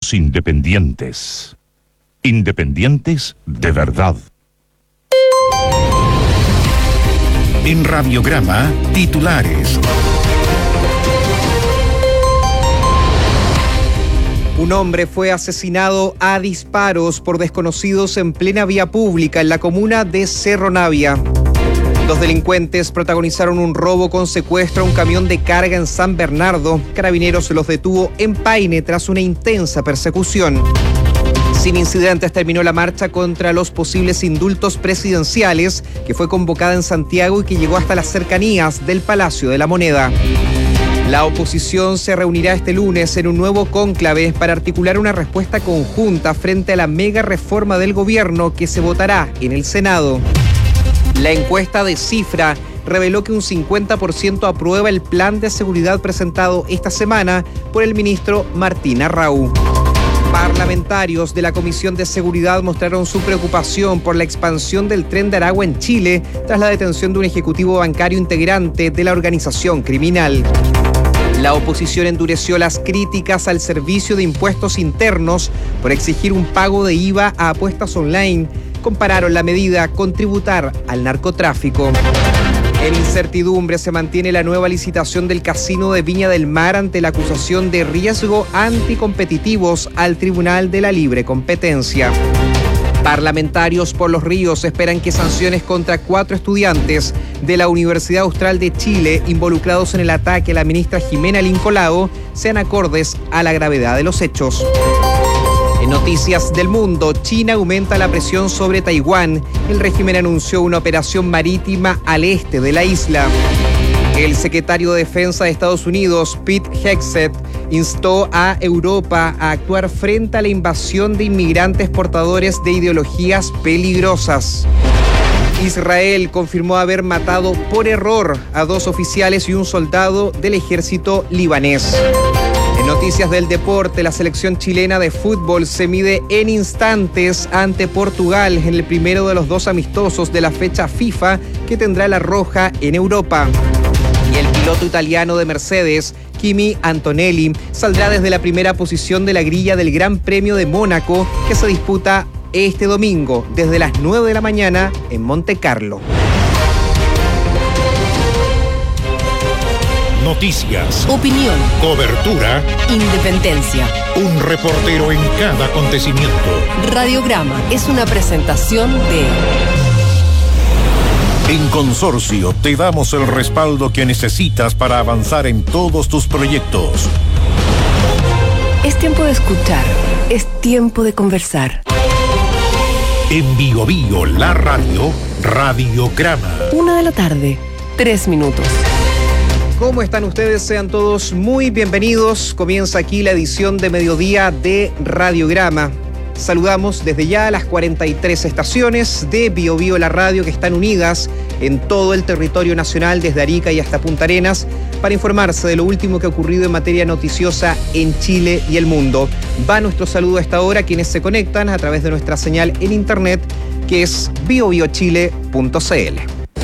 Somos independientes. Independientes de verdad. En Radiograma, titulares. Un hombre fue asesinado a disparos por desconocidos en plena vía pública en la comuna de Cerro Navia. Dos delincuentes protagonizaron un robo con secuestro a un camión de carga en San Bernardo. Carabineros los detuvo en Paine tras una intensa persecución. Sin incidentes terminó la marcha contra los posibles indultos presidenciales que fue convocada en Santiago y que llegó hasta las cercanías del Palacio de la Moneda. La oposición se reunirá este lunes en un nuevo cónclave para articular una respuesta conjunta frente a la mega reforma del gobierno que se votará en el Senado. La encuesta de Cifra reveló que un 50% aprueba el plan de seguridad presentado esta semana por el ministro Martín Arrau. Parlamentarios de la Comisión de Seguridad mostraron su preocupación por la expansión del Tren de Aragua en Chile tras la detención de un ejecutivo bancario integrante de la organización criminal. La oposición endureció las críticas al Servicio de Impuestos Internos por exigir un pago de IVA a apuestas online. Compararon la medida con tributar al narcotráfico. En incertidumbre se mantiene la nueva licitación del Casino de Viña del Mar ante la acusación de riesgo anticompetitivos al Tribunal de la Libre Competencia. Parlamentarios por los Ríos esperan que sanciones contra 4 estudiantes de la Universidad Austral de Chile involucrados en el ataque a la ministra Jimena Lincolao sean acordes a la gravedad de los hechos. En noticias del mundo, China aumenta la presión sobre Taiwán. El régimen anunció una operación marítima al este de la isla. El secretario de Defensa de Estados Unidos, Pete Hegseth, instó a Europa a actuar frente a la invasión de inmigrantes portadores de ideologías peligrosas. Israel confirmó haber matado por error a 2 oficiales y un soldado del ejército libanés. En noticias del deporte, la selección chilena de fútbol se mide en instantes ante Portugal en el primero de los 2 amistosos de la fecha FIFA que tendrá la Roja en Europa. Y el piloto italiano de Mercedes, Kimi Antonelli, saldrá desde la primera posición de la grilla del Gran Premio de Mónaco que se disputa este domingo desde las 9 de la mañana en Monte Carlo. Noticias, opinión, cobertura, independencia. Un reportero en cada acontecimiento. Radiograma es una presentación de... En Consorcio te damos el respaldo que necesitas para avanzar en todos tus proyectos. Es tiempo de escuchar, es tiempo de conversar. En Bio Bio, la radio, Radiograma. 1:00 p.m, 3 minutos. ¿Cómo están ustedes? Sean todos muy bienvenidos. Comienza aquí la edición de mediodía de Radiograma. Saludamos desde ya a las 43 estaciones de Bio Bio la radio que están unidas en todo el territorio nacional, desde Arica y hasta Punta Arenas, para informarse de lo último que ha ocurrido en materia noticiosa en Chile y el mundo. Va nuestro saludo a esta hora a quienes se conectan a través de nuestra señal en internet, que es biobiochile.cl.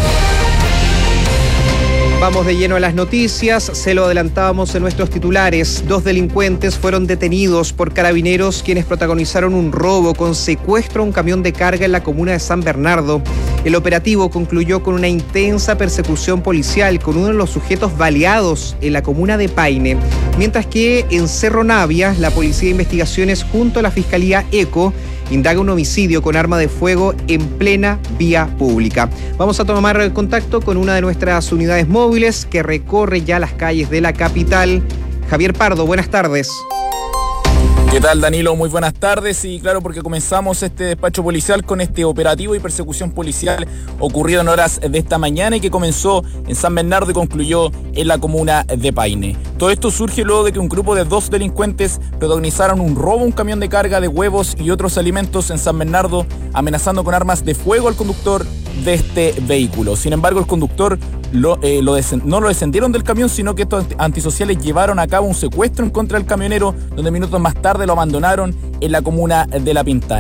Vamos de lleno a las noticias. Se lo adelantábamos en nuestros titulares. 2 delincuentes fueron detenidos por carabineros quienes protagonizaron un robo con secuestro a un camión de carga en la comuna de San Bernardo. El operativo concluyó con una intensa persecución policial con uno de los sujetos baleados en la comuna de Paine. Mientras que en Cerro Navia, la Policía de Investigaciones junto a la Fiscalía ECO indaga un homicidio con arma de fuego en plena vía pública. Vamos a tomar contacto con una de nuestras unidades móviles que recorre ya las calles de la capital. Javier Pardo, buenas tardes. ¿Qué tal, Danilo? Muy buenas tardes. Y claro, porque comenzamos este despacho policial con este operativo y persecución policial ocurrido en horas de esta mañana y que comenzó en San Bernardo y concluyó en la comuna de Paine. Todo esto surge luego de que un grupo de 2 delincuentes protagonizaron un robo a un camión de carga de huevos y otros alimentos en San Bernardo, amenazando con armas de fuego al conductor de este vehículo. Sin embargo, el conductor no lo descendieron del camión, sino que estos antisociales llevaron a cabo un secuestro en contra del camionero, donde minutos más tarde lo abandonaron en la comuna de La Pintana.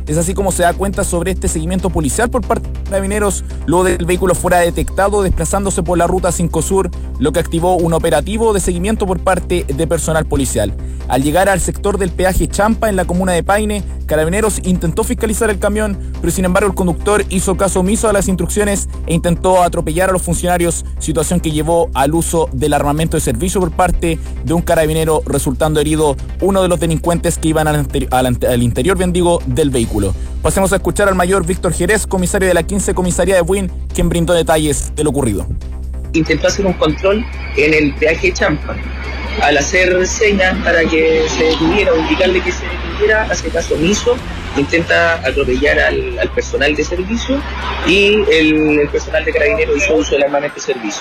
Es así como se da cuenta sobre este seguimiento policial por parte de Carabineros, luego de que el vehículo fuera detectado desplazándose por la ruta 5 Sur, lo que activó un operativo de seguimiento por parte de personal policial. Al llegar al sector del peaje Champa en la comuna de Paine, Carabineros intentó fiscalizar el camión, pero sin embargo el conductor hizo caso omiso a las instrucciones e intentó atropellar a los funcionarios, situación que llevó al uso del armamento de servicio por parte de un carabinero, resultando herido uno de los delincuentes que iban al interior, bien digo, del vehículo. Pasemos a escuchar al mayor Víctor Jerez, comisario de la 15 Comisaría de Buin, quien brindó detalles de lo ocurrido. Intentó hacer un control en el peaje Champa. Al hacer señas para que se detuviera o indicarle que se detuviera, hace caso omiso, intenta atropellar al personal de servicio y el personal de Carabineros hizo uso del armamento de servicio.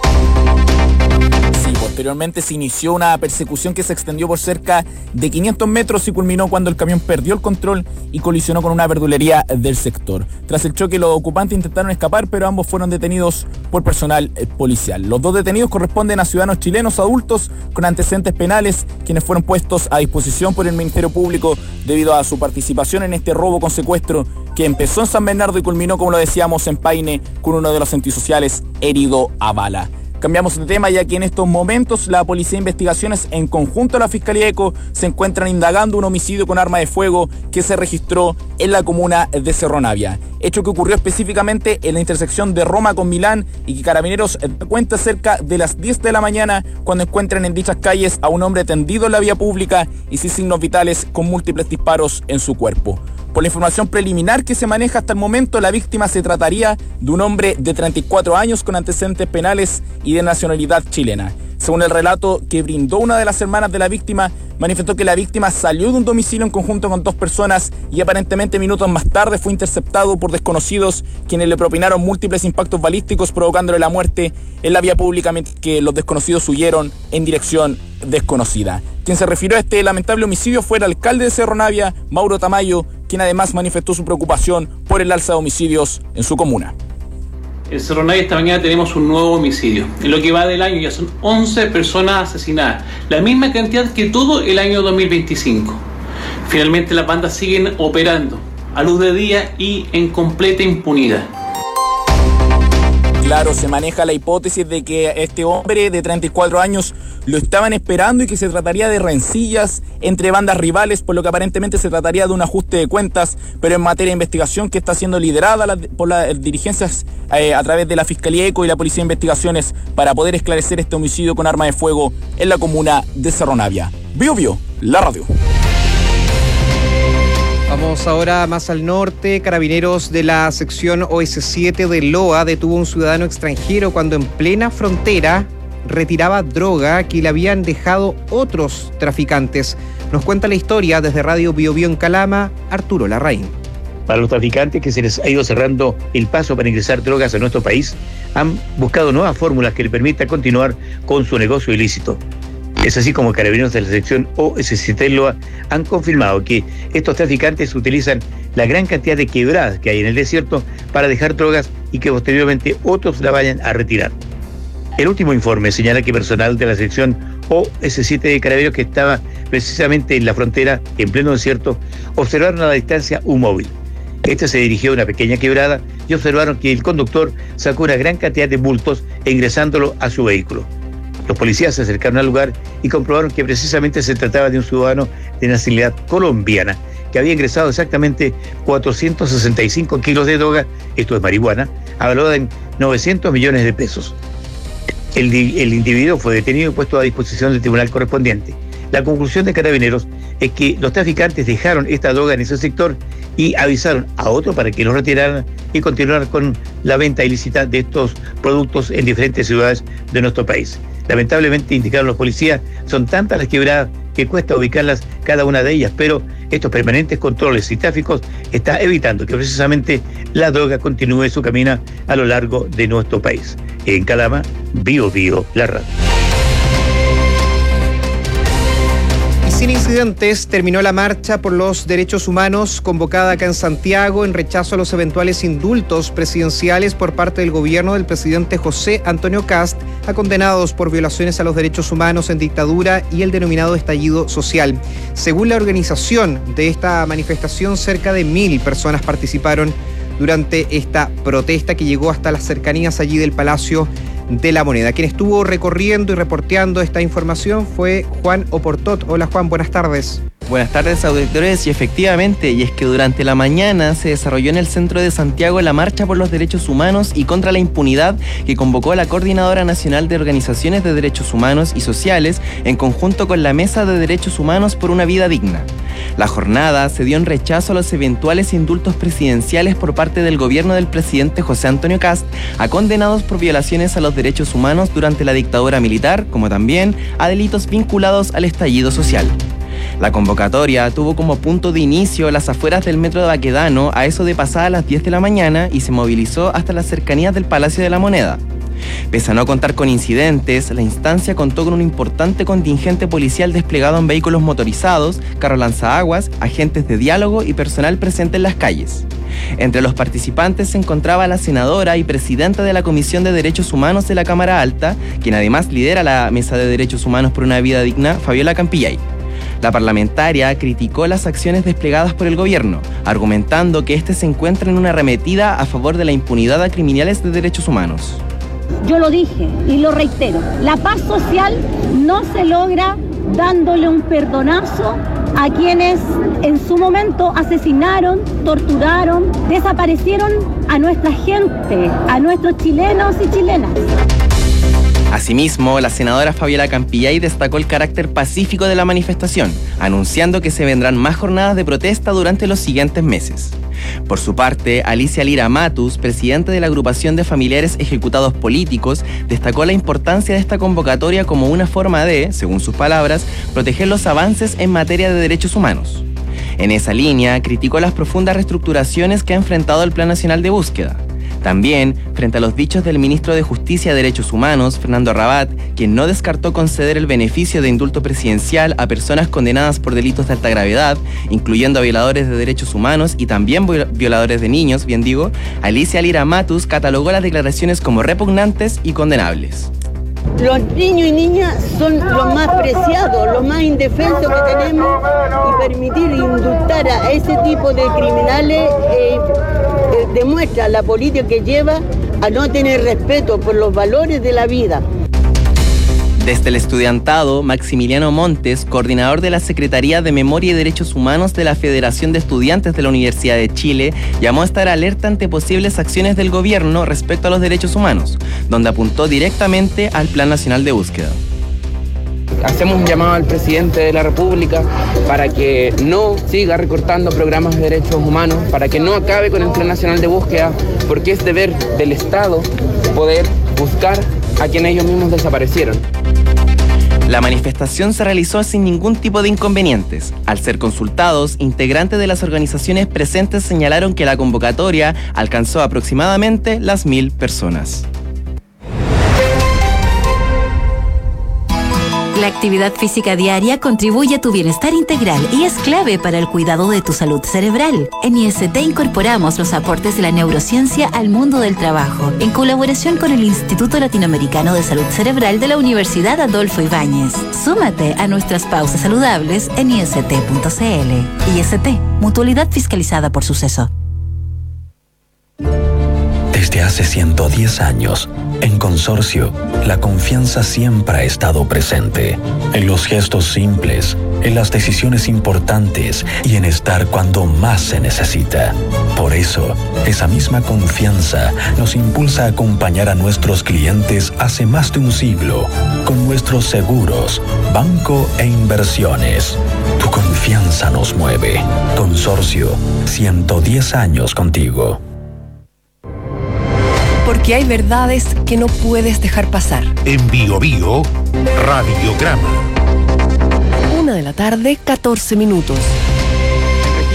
Posteriormente se inició una persecución que se extendió por cerca de 500 metros y culminó cuando el camión perdió el control y colisionó con una verdulería del sector. Tras el choque, los ocupantes intentaron escapar, pero ambos fueron detenidos por personal policial. Los dos detenidos corresponden a ciudadanos chilenos adultos con antecedentes penales, quienes fueron puestos a disposición por el Ministerio Público debido a su participación en este robo con secuestro que empezó en San Bernardo y culminó, como lo decíamos, en Paine, con uno de los antisociales herido a bala. Cambiamos de tema, ya que en estos momentos la Policía de Investigaciones, en conjunto a la Fiscalía ECO, se encuentran indagando un homicidio con arma de fuego que se registró en la comuna de Cerro Navia. Hecho que ocurrió específicamente en la intersección de Roma con Milán y que Carabineros da cuenta cerca de las 10 de la mañana cuando encuentran en dichas calles a un hombre tendido en la vía pública y sin signos vitales con múltiples disparos en su cuerpo. Por la información preliminar que se maneja hasta el momento, la víctima se trataría de un hombre de 34 años con antecedentes penales y de nacionalidad chilena. Según el relato que brindó una de las hermanas de la víctima, manifestó que la víctima salió de un domicilio en conjunto con 2 personas y aparentemente minutos más tarde fue interceptado por desconocidos, quienes le propinaron múltiples impactos balísticos provocándole la muerte en la vía pública, mientras que los desconocidos huyeron en dirección desconocida. Quien se refirió a este lamentable homicidio fue el alcalde de Cerro Navia, Mauro Tamayo, quien además manifestó su preocupación por el alza de homicidios en su comuna. En Cerro Navia esta mañana tenemos un nuevo homicidio. En lo que va del año ya son 11 personas asesinadas, la misma cantidad que todo el año 2025. Finalmente las bandas siguen operando a luz de día y en completa impunidad. Claro, se maneja la hipótesis de que este hombre de 34 años lo estaban esperando y que se trataría de rencillas entre bandas rivales, por lo que aparentemente se trataría de un ajuste de cuentas, pero en materia de investigación que está siendo liderada por las dirigencias a través de la Fiscalía ECO y la Policía de Investigaciones para poder esclarecer este homicidio con arma de fuego en la comuna de Cerro Navia. Bio, la radio. Vamos ahora más al norte. Carabineros de la sección OS7 de Loa detuvo a un ciudadano extranjero cuando en plena frontera retiraba droga que le habían dejado otros traficantes. Nos cuenta la historia desde Radio Bio en Calama, Arturo Larraín. Para los traficantes que se les ha ido cerrando el paso para ingresar drogas a nuestro país, han buscado nuevas fórmulas que le permitan continuar con su negocio ilícito. Es así como Carabineros de la sección OS7 Loa han confirmado que estos traficantes utilizan la gran cantidad de quebradas que hay en el desierto para dejar drogas y que posteriormente otros la vayan a retirar. El último informe señala que personal de la sección OS7 de Carabineros que estaba precisamente en la frontera, en pleno desierto, observaron a la distancia un móvil. Este se dirigió a una pequeña quebrada y observaron que el conductor sacó una gran cantidad de bultos ingresándolo a su vehículo. Los policías se acercaron al lugar y comprobaron que precisamente se trataba de un ciudadano de nacionalidad colombiana que había ingresado exactamente 465 kilos de droga, esto es marihuana, valorada en 900 millones de pesos. El individuo fue detenido y puesto a disposición del tribunal correspondiente. La conclusión de Carabineros es que los traficantes dejaron esta droga en ese sector y avisaron a otro para que lo retiraran y continuaran con la venta ilícita de estos productos en diferentes ciudades de nuestro país. Lamentablemente, indicaron los policías, son tantas las quebradas que cuesta ubicarlas cada una de ellas, pero estos permanentes controles y tráficos está evitando que precisamente la droga continúe su camino a lo largo de nuestro país. En Calama, Bio, la radio. Sin incidentes terminó la marcha por los derechos humanos convocada acá en Santiago en rechazo a los eventuales indultos presidenciales por parte del gobierno del presidente José Antonio Kast a condenados por violaciones a los derechos humanos en dictadura y el denominado estallido social. Según la organización de esta manifestación, cerca de 1.000 personas participaron durante esta protesta que llegó hasta las cercanías allí del Palacio de la Moneda. Quien estuvo recorriendo y reporteando esta información fue Juan Oportot. Hola Juan, buenas tardes. Buenas tardes, auditores, y efectivamente, y es que durante la mañana se desarrolló en el centro de Santiago la marcha por los derechos humanos y contra la impunidad que convocó la Coordinadora Nacional de Organizaciones de Derechos Humanos y Sociales en conjunto con la Mesa de Derechos Humanos por una Vida Digna. La jornada se dio en rechazo a los eventuales indultos presidenciales por parte del gobierno del presidente José Antonio Kast a condenados por violaciones a los derechos humanos durante la dictadura militar, como también a delitos vinculados al estallido social. La convocatoria tuvo como punto de inicio las afueras del metro de Baquedano a eso de pasadas las 10 de la mañana y se movilizó hasta las cercanías del Palacio de la Moneda. Pese a no contar con incidentes, la instancia contó con un importante contingente policial desplegado en vehículos motorizados, carro lanzaaguas, agentes de diálogo y personal presente en las calles. Entre los participantes se encontraba la senadora y presidenta de la Comisión de Derechos Humanos de la Cámara Alta, quien además lidera la Mesa de Derechos Humanos por una Vida Digna, Fabiola Campillay. La parlamentaria criticó las acciones desplegadas por el gobierno, argumentando que este se encuentra en una arremetida a favor de la impunidad a criminales de derechos humanos. Yo lo dije y lo reitero, la paz social no se logra dándole un perdonazo a quienes en su momento asesinaron, torturaron, desaparecieron a nuestra gente, a nuestros chilenos y chilenas. Asimismo, la senadora Fabiola Campillay destacó el carácter pacífico de la manifestación, anunciando que se vendrán más jornadas de protesta durante los siguientes meses. Por su parte, Alicia Lira Matus, presidenta de la agrupación de familiares ejecutados políticos, destacó la importancia de esta convocatoria como una forma de, según sus palabras, proteger los avances en materia de derechos humanos. En esa línea, criticó las profundas reestructuraciones que ha enfrentado el Plan Nacional de Búsqueda. También, frente a los dichos del ministro de Justicia y Derechos Humanos, Fernando Rabat, quien no descartó conceder el beneficio de indulto presidencial a personas condenadas por delitos de alta gravedad, incluyendo a violadores de derechos humanos y también violadores de niños, Alicia Lira Matus catalogó las declaraciones como repugnantes y condenables. Los niños y niñas son los más preciados, los más indefensos que tenemos, y permitir indultar a ese tipo de criminales demuestra la política que lleva a no tener respeto por los valores de la vida. Desde el estudiantado, Maximiliano Montes, coordinador de la Secretaría de Memoria y Derechos Humanos de la Federación de Estudiantes de la Universidad de Chile, llamó a estar alerta ante posibles acciones del gobierno respecto a los derechos humanos, donde apuntó directamente al Plan Nacional de Búsqueda. Hacemos un llamado al presidente de la República para que no siga recortando programas de derechos humanos, para que no acabe con el Plan Nacional de Búsqueda, porque es deber del Estado poder buscar a quienes ellos mismos desaparecieron. La manifestación se realizó sin ningún tipo de inconvenientes. Al ser consultados, integrantes de las organizaciones presentes señalaron que la convocatoria alcanzó aproximadamente las 1.000 personas. La actividad física diaria contribuye a tu bienestar integral y es clave para el cuidado de tu salud cerebral. En IST incorporamos los aportes de la neurociencia al mundo del trabajo, en colaboración con el Instituto Latinoamericano de Salud Cerebral de la Universidad Adolfo Ibáñez. Súmate a nuestras pausas saludables en ist.cl. IST, mutualidad fiscalizada por Suceso. Desde hace 110 años, en Consorcio, la confianza siempre ha estado presente. En los gestos simples, en las decisiones importantes y en estar cuando más se necesita. Por eso, esa misma confianza nos impulsa a acompañar a nuestros clientes hace más de un siglo con nuestros seguros, banco e inversiones. Tu confianza nos mueve. Consorcio, 110 años contigo. Porque hay verdades que no puedes dejar pasar. En Bio Bio, Radiograma. 1 de la tarde, 14 minutos. El registro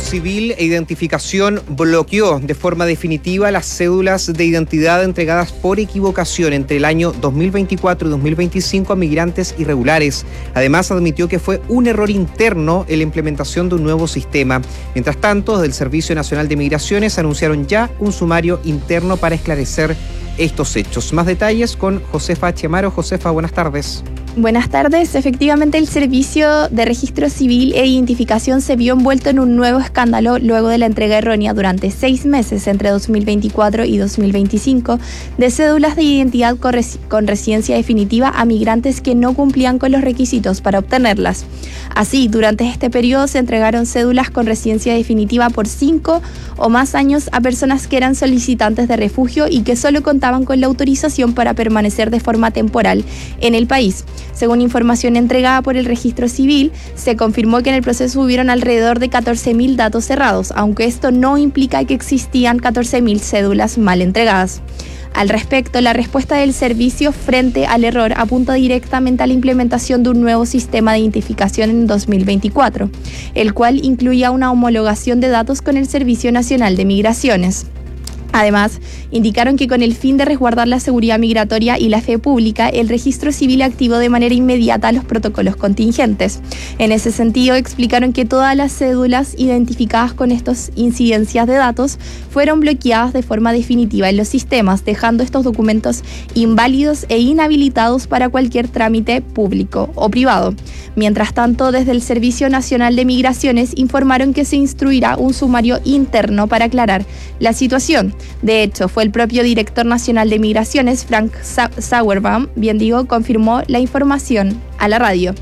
Civil e Identificación bloqueó de forma definitiva las cédulas de identidad entregadas por equivocación entre el año 2024 y 2025 a migrantes irregulares. Además, admitió que fue un error interno en la implementación de un nuevo sistema. Mientras tanto, desde el Servicio Nacional de Migraciones anunciaron ya un sumario interno para esclarecer estos hechos. Más detalles con Josefa H. Amaro. Josefa, buenas tardes. Buenas tardes. Efectivamente, el Servicio de Registro Civil e Identificación se vio envuelto en un nuevo escándalo luego de la entrega errónea durante 6 meses entre 2024 y 2025 de cédulas de identidad con residencia definitiva a migrantes que no cumplían con los requisitos para obtenerlas. Así, durante este periodo se entregaron cédulas con residencia definitiva por 5 o más años a personas que eran solicitantes de refugio y que solo contaban con la autorización para permanecer de forma temporal en el país. Según información entregada por el Registro Civil, se confirmó que en el proceso hubieron alrededor de 14.000 datos cerrados, aunque esto no implica que existían 14.000 cédulas mal entregadas. Al respecto, la respuesta del servicio frente al error apunta directamente a la implementación de un nuevo sistema de identificación en 2024, el cual incluía una homologación de datos con el Servicio Nacional de Migraciones. Además, indicaron que con el fin de resguardar la seguridad migratoria y la fe pública, el Registro Civil activó de manera inmediata los protocolos contingentes. En ese sentido, explicaron que todas las cédulas identificadas con estas incidencias de datos fueron bloqueadas de forma definitiva en los sistemas, dejando estos documentos inválidos e inhabilitados para cualquier trámite público o privado. Mientras tanto, desde el Servicio Nacional de Migraciones informaron que se instruirá un sumario interno para aclarar la situación. De hecho, fue el propio director nacional de Migraciones, Frank Sauerbaum, confirmó la información a la radio.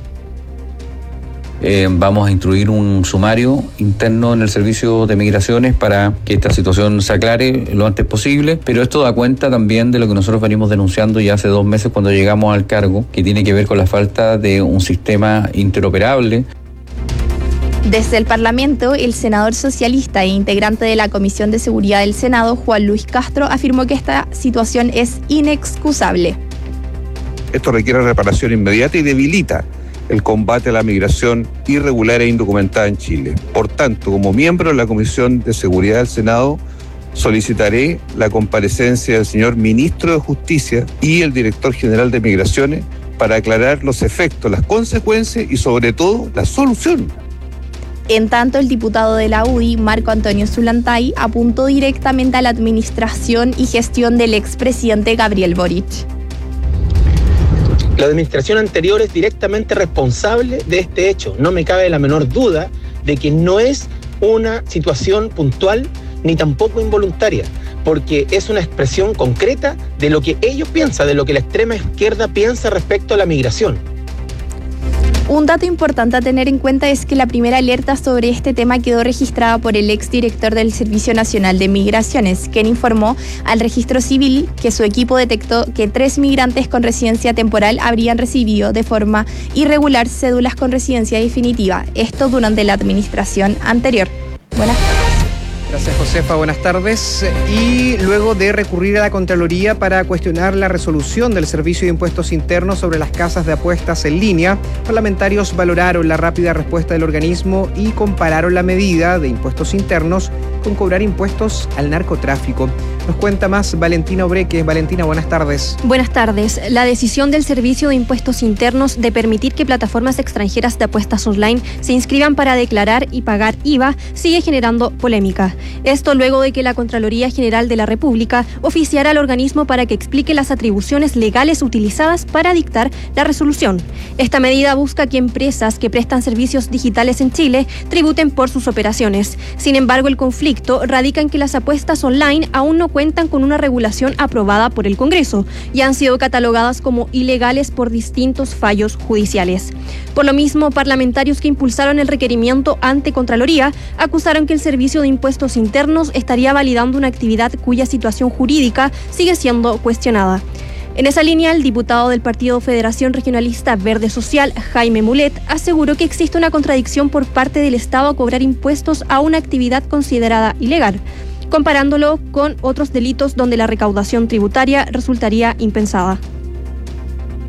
Vamos a instruir un sumario interno en el Servicio de Migraciones para que esta situación se aclare lo antes posible, pero esto da cuenta también de lo que nosotros venimos denunciando ya hace 2 meses cuando llegamos al cargo, que tiene que ver con la falta de un sistema interoperable. Desde el Parlamento, el senador socialista e integrante de la Comisión de Seguridad del Senado, Juan Luis Castro, afirmó que esta situación es inexcusable. Esto requiere reparación inmediata y debilita el combate a la migración irregular e indocumentada en Chile. Por tanto, como miembro de la Comisión de Seguridad del Senado, solicitaré la comparecencia del señor Ministro de Justicia y el Director General de Migraciones para aclarar los efectos, las consecuencias y sobre todo la solución. En tanto, el diputado de la UDI, Marco Antonio Zulantay, apuntó directamente a la administración y gestión del expresidente Gabriel Boric. La administración anterior es directamente responsable de este hecho. No me cabe la menor duda de que no es una situación puntual ni tampoco involuntaria, porque es una expresión concreta de lo que ellos piensan, de lo que la extrema izquierda piensa respecto a la migración. Un dato importante a tener en cuenta es que la primera alerta sobre este tema quedó registrada por el exdirector del Servicio Nacional de Migraciones, quien informó al Registro Civil que su equipo detectó que 3 migrantes con residencia temporal habrían recibido de forma irregular cédulas con residencia definitiva, esto durante la administración anterior. Buenas tardes. Gracias, Josefa. Buenas tardes. Y luego de recurrir a la Contraloría para cuestionar la resolución del Servicio de Impuestos Internos sobre las casas de apuestas en línea, parlamentarios valoraron la rápida respuesta del organismo y compararon la medida de impuestos internos con cobrar impuestos al narcotráfico. Nos cuenta más Valentina Obreque. Valentina, buenas tardes. Buenas tardes. La decisión del Servicio de Impuestos Internos de permitir que plataformas extranjeras de apuestas online se inscriban para declarar y pagar IVA sigue generando polémica. Esto luego de que la Contraloría General de la República oficiara al organismo para que explique las atribuciones legales utilizadas para dictar la resolución. Esta medida busca que empresas que prestan servicios digitales en Chile tributen por sus operaciones. Sin embargo, el conflicto radica en que las apuestas online aún no cuentan con una regulación aprobada por el Congreso y han sido catalogadas como ilegales por distintos fallos judiciales. Por lo mismo, parlamentarios que impulsaron el requerimiento ante Contraloría acusaron que el Servicio de Impuestos Internos estaría validando una actividad cuya situación jurídica sigue siendo cuestionada. En esa línea, el diputado del Partido Federación Regionalista Verde Social, Jaime Mulet, aseguró que existe una contradicción por parte del Estado a cobrar impuestos a una actividad considerada ilegal, comparándolo con otros delitos donde la recaudación tributaria resultaría impensada.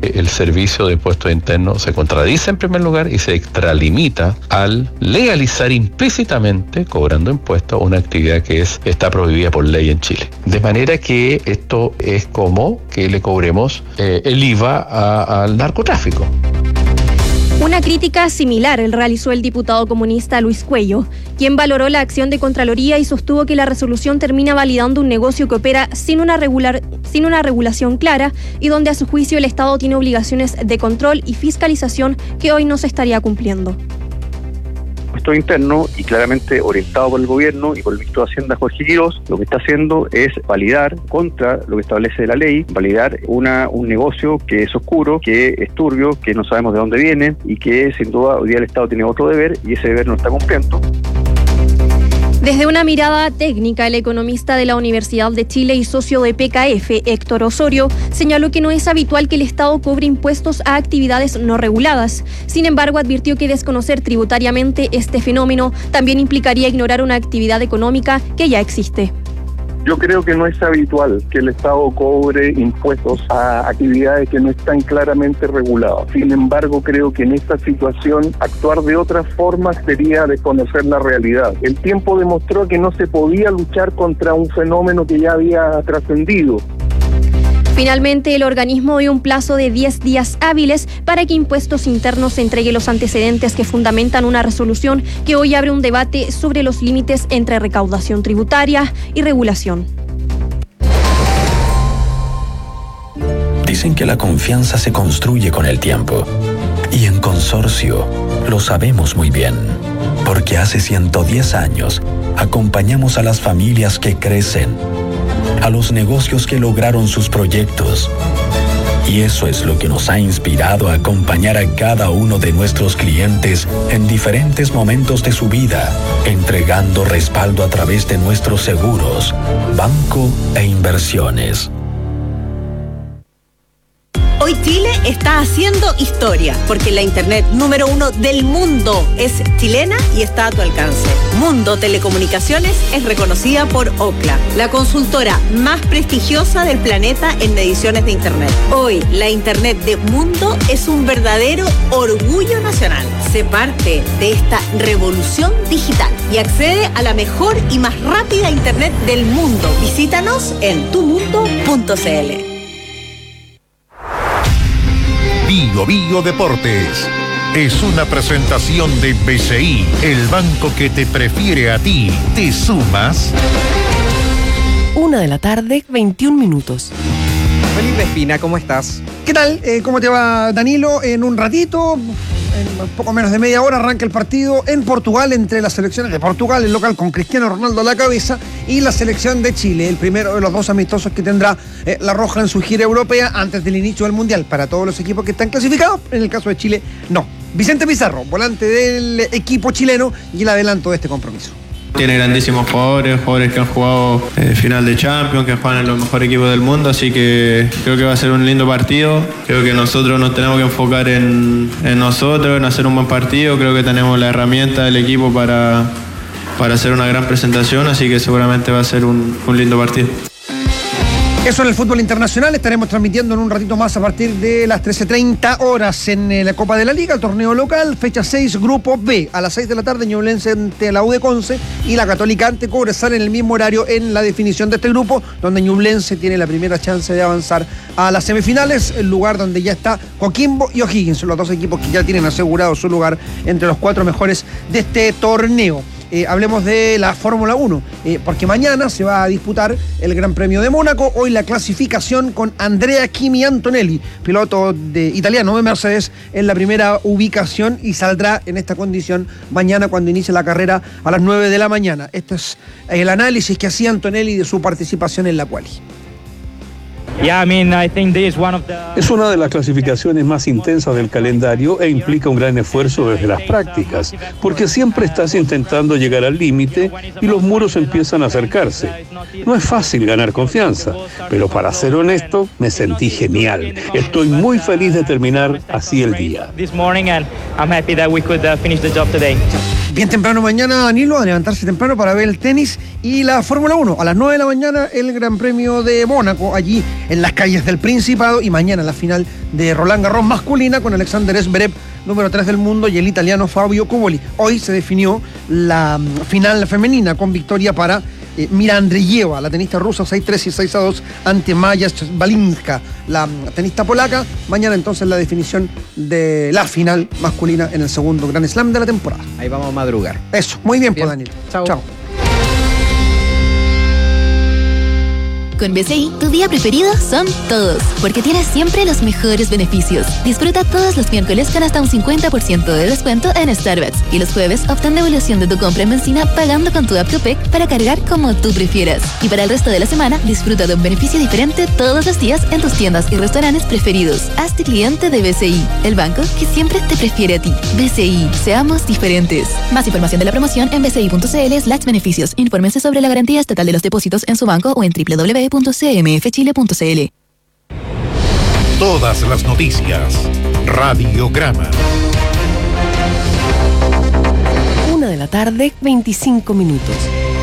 el servicio de impuestos internos se contradice en primer lugar y se extralimita al legalizar implícitamente, cobrando impuestos, una actividad que está prohibida por ley en Chile. De manera que esto es como que le cobremos el IVA al narcotráfico. Una crítica similar realizó el diputado comunista Luis Cuello, quien valoró la acción de Contraloría y sostuvo que la resolución termina validando un negocio que opera sin una regulación clara y donde a su juicio el Estado tiene obligaciones de control y fiscalización que hoy no se estaría cumpliendo. Impuesto interno y claramente orientado por el gobierno y por el ministro de Hacienda Jorge Quirós, lo que está haciendo es validar contra lo que establece la ley, validar un negocio que es oscuro, que es turbio, que no sabemos de dónde viene y que sin duda hoy día el Estado tiene otro deber y ese deber no está cumpliendo. Desde una mirada técnica, el economista de la Universidad de Chile y socio de PKF, Héctor Osorio, señaló que no es habitual que el Estado cobre impuestos a actividades no reguladas. Sin embargo, advirtió que desconocer tributariamente este fenómeno también implicaría ignorar una actividad económica que ya existe. Yo creo que no es habitual que el Estado cobre impuestos a actividades que no están claramente reguladas. Sin embargo, creo que en esta situación actuar de otra forma sería desconocer la realidad. El tiempo demostró que no se podía luchar contra un fenómeno que ya había trascendido. Finalmente, el organismo dio un plazo de 10 días hábiles para que Impuestos Internos entregue los antecedentes que fundamentan una resolución que hoy abre un debate sobre los límites entre recaudación tributaria y regulación. Dicen que la confianza se construye con el tiempo. Y en Consorcio lo sabemos muy bien. Porque hace 110 años acompañamos a las familias que crecen, a los negocios que lograron sus proyectos. Y eso es lo que nos ha inspirado a acompañar a cada uno de nuestros clientes en diferentes momentos de su vida, entregando respaldo a través de nuestros seguros, banco e inversiones. Hoy Chile está haciendo historia, porque la internet número 1 del mundo es chilena y está a tu alcance. Mundo Telecomunicaciones es reconocida por Ookla, la consultora más prestigiosa del planeta en mediciones de internet. Hoy, la internet de Mundo es un verdadero orgullo nacional. Sé parte de esta revolución digital y accede a la mejor y más rápida internet del mundo. Visítanos en tumundo.cl. Bio Bio Deportes es una presentación de BCI, el banco que te prefiere a ti. ¿Te sumas? 1:21 PM. Felipe Espina, ¿cómo estás? ¿Qué tal? ¿Cómo te va, Danilo? En un ratito, en poco menos de media hora, arranca el partido en Portugal entre las selecciones de Portugal, el local con Cristiano Ronaldo a la cabeza, y la selección de Chile, el primero de los dos amistosos que tendrá la Roja en su gira europea antes del inicio del Mundial. Para todos los equipos que están clasificados, en el caso de Chile, no. Vicente Pizarro, volante del equipo chileno, y el adelanto de este compromiso. Tiene grandísimos jugadores que han jugado final de Champions, que juegan en los mejores equipos del mundo, así que creo que va a ser un lindo partido. Creo que nosotros nos tenemos que enfocar en nosotros, en hacer un buen partido. Creo que tenemos la herramienta del equipo para hacer una gran presentación, así que seguramente va a ser un lindo partido. Eso en el fútbol internacional. Estaremos transmitiendo en un ratito más a partir de las 13:30 horas en la Copa de la Liga, el torneo local, fecha 6, Grupo B. A las 6 de la tarde, Ñublense ante la U de Conce y la Católica ante Cobresal en el mismo horario en la definición de este grupo, donde Ñublense tiene la primera chance de avanzar a las semifinales, el lugar donde ya está Coquimbo y O'Higgins, los dos equipos que ya tienen asegurado su lugar entre los 4 mejores de este torneo. Hablemos de la Fórmula 1, porque mañana se va a disputar el Gran Premio de Mónaco. Hoy la clasificación con Andrea Kimi Antonelli, piloto italiano de Mercedes, en la primera ubicación, y saldrá en esta condición mañana cuando inicie la carrera a las 9 de la mañana. Este es el análisis que hacía Antonelli de su participación en la quali. Es una de las clasificaciones más intensas del calendario e implica un gran esfuerzo desde las prácticas, porque siempre estás intentando llegar al límite y los muros empiezan a acercarse. No es fácil ganar confianza, pero para ser honesto, me sentí genial. Estoy muy feliz de terminar así el día. Bien temprano mañana, Danilo, a levantarse temprano para ver el tenis y la Fórmula 1. A las 9 de la mañana el Gran Premio de Mónaco, allí en las calles del Principado. Y mañana la final de Roland Garros masculina con Alexander Zverev, número 3 del mundo, y el italiano Fabio Cobolli. Hoy se definió la final femenina con victoria para Mira Andreeva, la tenista rusa, 6-3 y 6-2 ante Maya Balinska, la tenista polaca. Mañana entonces la definición de la final masculina en el segundo Grand Slam de la temporada. Ahí vamos a madrugar. Eso, muy bien. Pues Daniel. Chao. Con BCI, tu día preferido son todos, porque tienes siempre los mejores beneficios. Disfruta todos los miércoles con hasta un 50% de descuento en Starbucks. Y los jueves obtén devolución de tu compra en benzina pagando con tu app Copec para cargar como tú prefieras. Y para el resto de la semana, disfruta de un beneficio diferente todos los días en tus tiendas y restaurantes preferidos. Hazte cliente de BCI, el banco que siempre te prefiere a ti. BCI, seamos diferentes. Más información de la promoción en bci.cl/beneficios. Infórmense sobre la garantía estatal de los depósitos en su banco o en www.cmfchile.cl. Todas las noticias. Radiograma. 1 de la tarde, 25 minutos.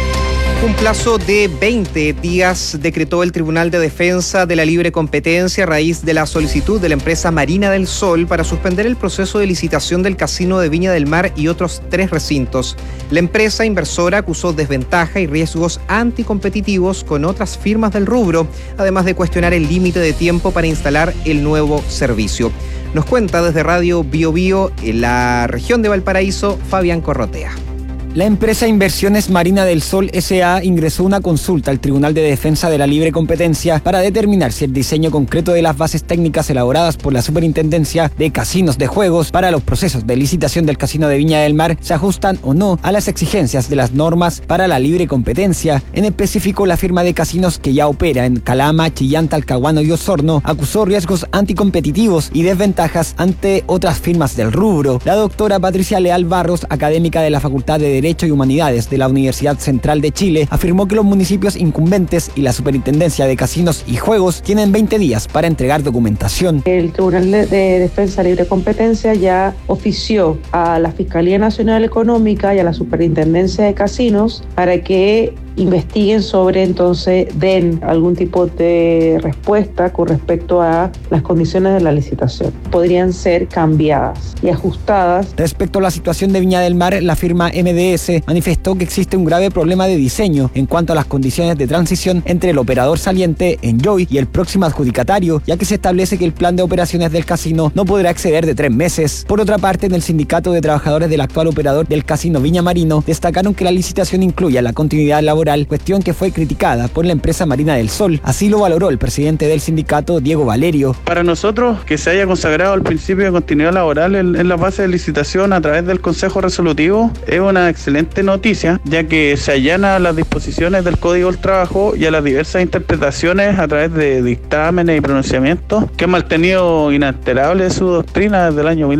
Un plazo de 20 días decretó el Tribunal de Defensa de la Libre Competencia a raíz de la solicitud de la empresa Marina del Sol para suspender el proceso de licitación del Casino de Viña del Mar y otros 3 recintos. La empresa inversora acusó desventaja y riesgos anticompetitivos con otras firmas del rubro, además de cuestionar el límite de tiempo para instalar el nuevo servicio. Nos cuenta desde Radio Bio Bio en la región de Valparaíso, Fabián Corrotea. La empresa Inversiones Marina del Sol S.A. ingresó una consulta al Tribunal de Defensa de la Libre Competencia para determinar si el diseño concreto de las bases técnicas elaboradas por la Superintendencia de Casinos de Juegos para los procesos de licitación del Casino de Viña del Mar se ajustan o no a las exigencias de las normas para la libre competencia. En específico, la firma de casinos que ya opera en Calama, Chillán, Talcahuano y Osorno acusó riesgos anticompetitivos y desventajas ante otras firmas del rubro. La doctora Patricia Leal Barros, académica de la Facultad de Derecho y Humanidades de la Universidad Central de Chile, afirmó que los municipios incumbentes y la Superintendencia de Casinos y Juegos tienen 20 días para entregar documentación. El Tribunal de Defensa Libre Competencia ya ofició a la Fiscalía Nacional Económica y a la Superintendencia de Casinos para que investiguen sobre, entonces den algún tipo de respuesta con respecto a las condiciones de la licitación. Podrían ser cambiadas y ajustadas. Respecto a la situación de Viña del Mar, la firma MDS manifestó que existe un grave problema de diseño en cuanto a las condiciones de transición entre el operador saliente, Enjoy, y el próximo adjudicatario, ya que se establece que el plan de operaciones del casino no podrá exceder de 3 meses. Por otra parte, en el Sindicato de Trabajadores del actual operador del Casino Viña Marino, destacaron que la licitación incluya la continuidad laboral, cuestión que fue criticada por la empresa Marina del Sol. Así lo valoró el presidente del sindicato, Diego Valerio. Para nosotros, que se haya consagrado el principio de continuidad laboral en la base de licitación a través del Consejo Resolutivo es una excelente noticia, ya que se allana a las disposiciones del Código del Trabajo y a las diversas interpretaciones a través de dictámenes y pronunciamientos que han mantenido inalterable su doctrina desde el año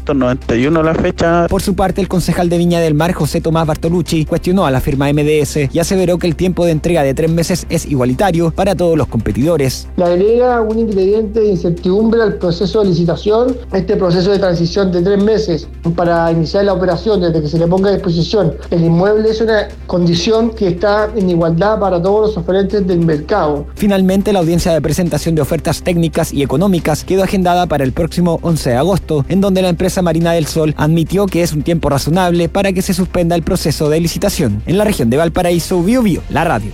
1991 a la fecha. Por su parte, el concejal de Viña del Mar, José Tomás Bartolucci, cuestionó a la firma MDS y aseveró que el tiempo de entrega de 3 meses es igualitario para todos los competidores. Le agrega un ingrediente de incertidumbre al proceso de licitación, este proceso de transición de 3 meses para iniciar la operación desde que se le ponga a disposición el inmueble es una condición que está en igualdad para todos los oferentes del mercado. Finalmente, la audiencia de presentación de ofertas técnicas y económicas quedó agendada para el próximo 11 de agosto, en donde la empresa Marina del Sol admitió que es un tiempo razonable para que se suspenda el proceso de licitación. En la región de Valparaíso, Bio Bio, la radio.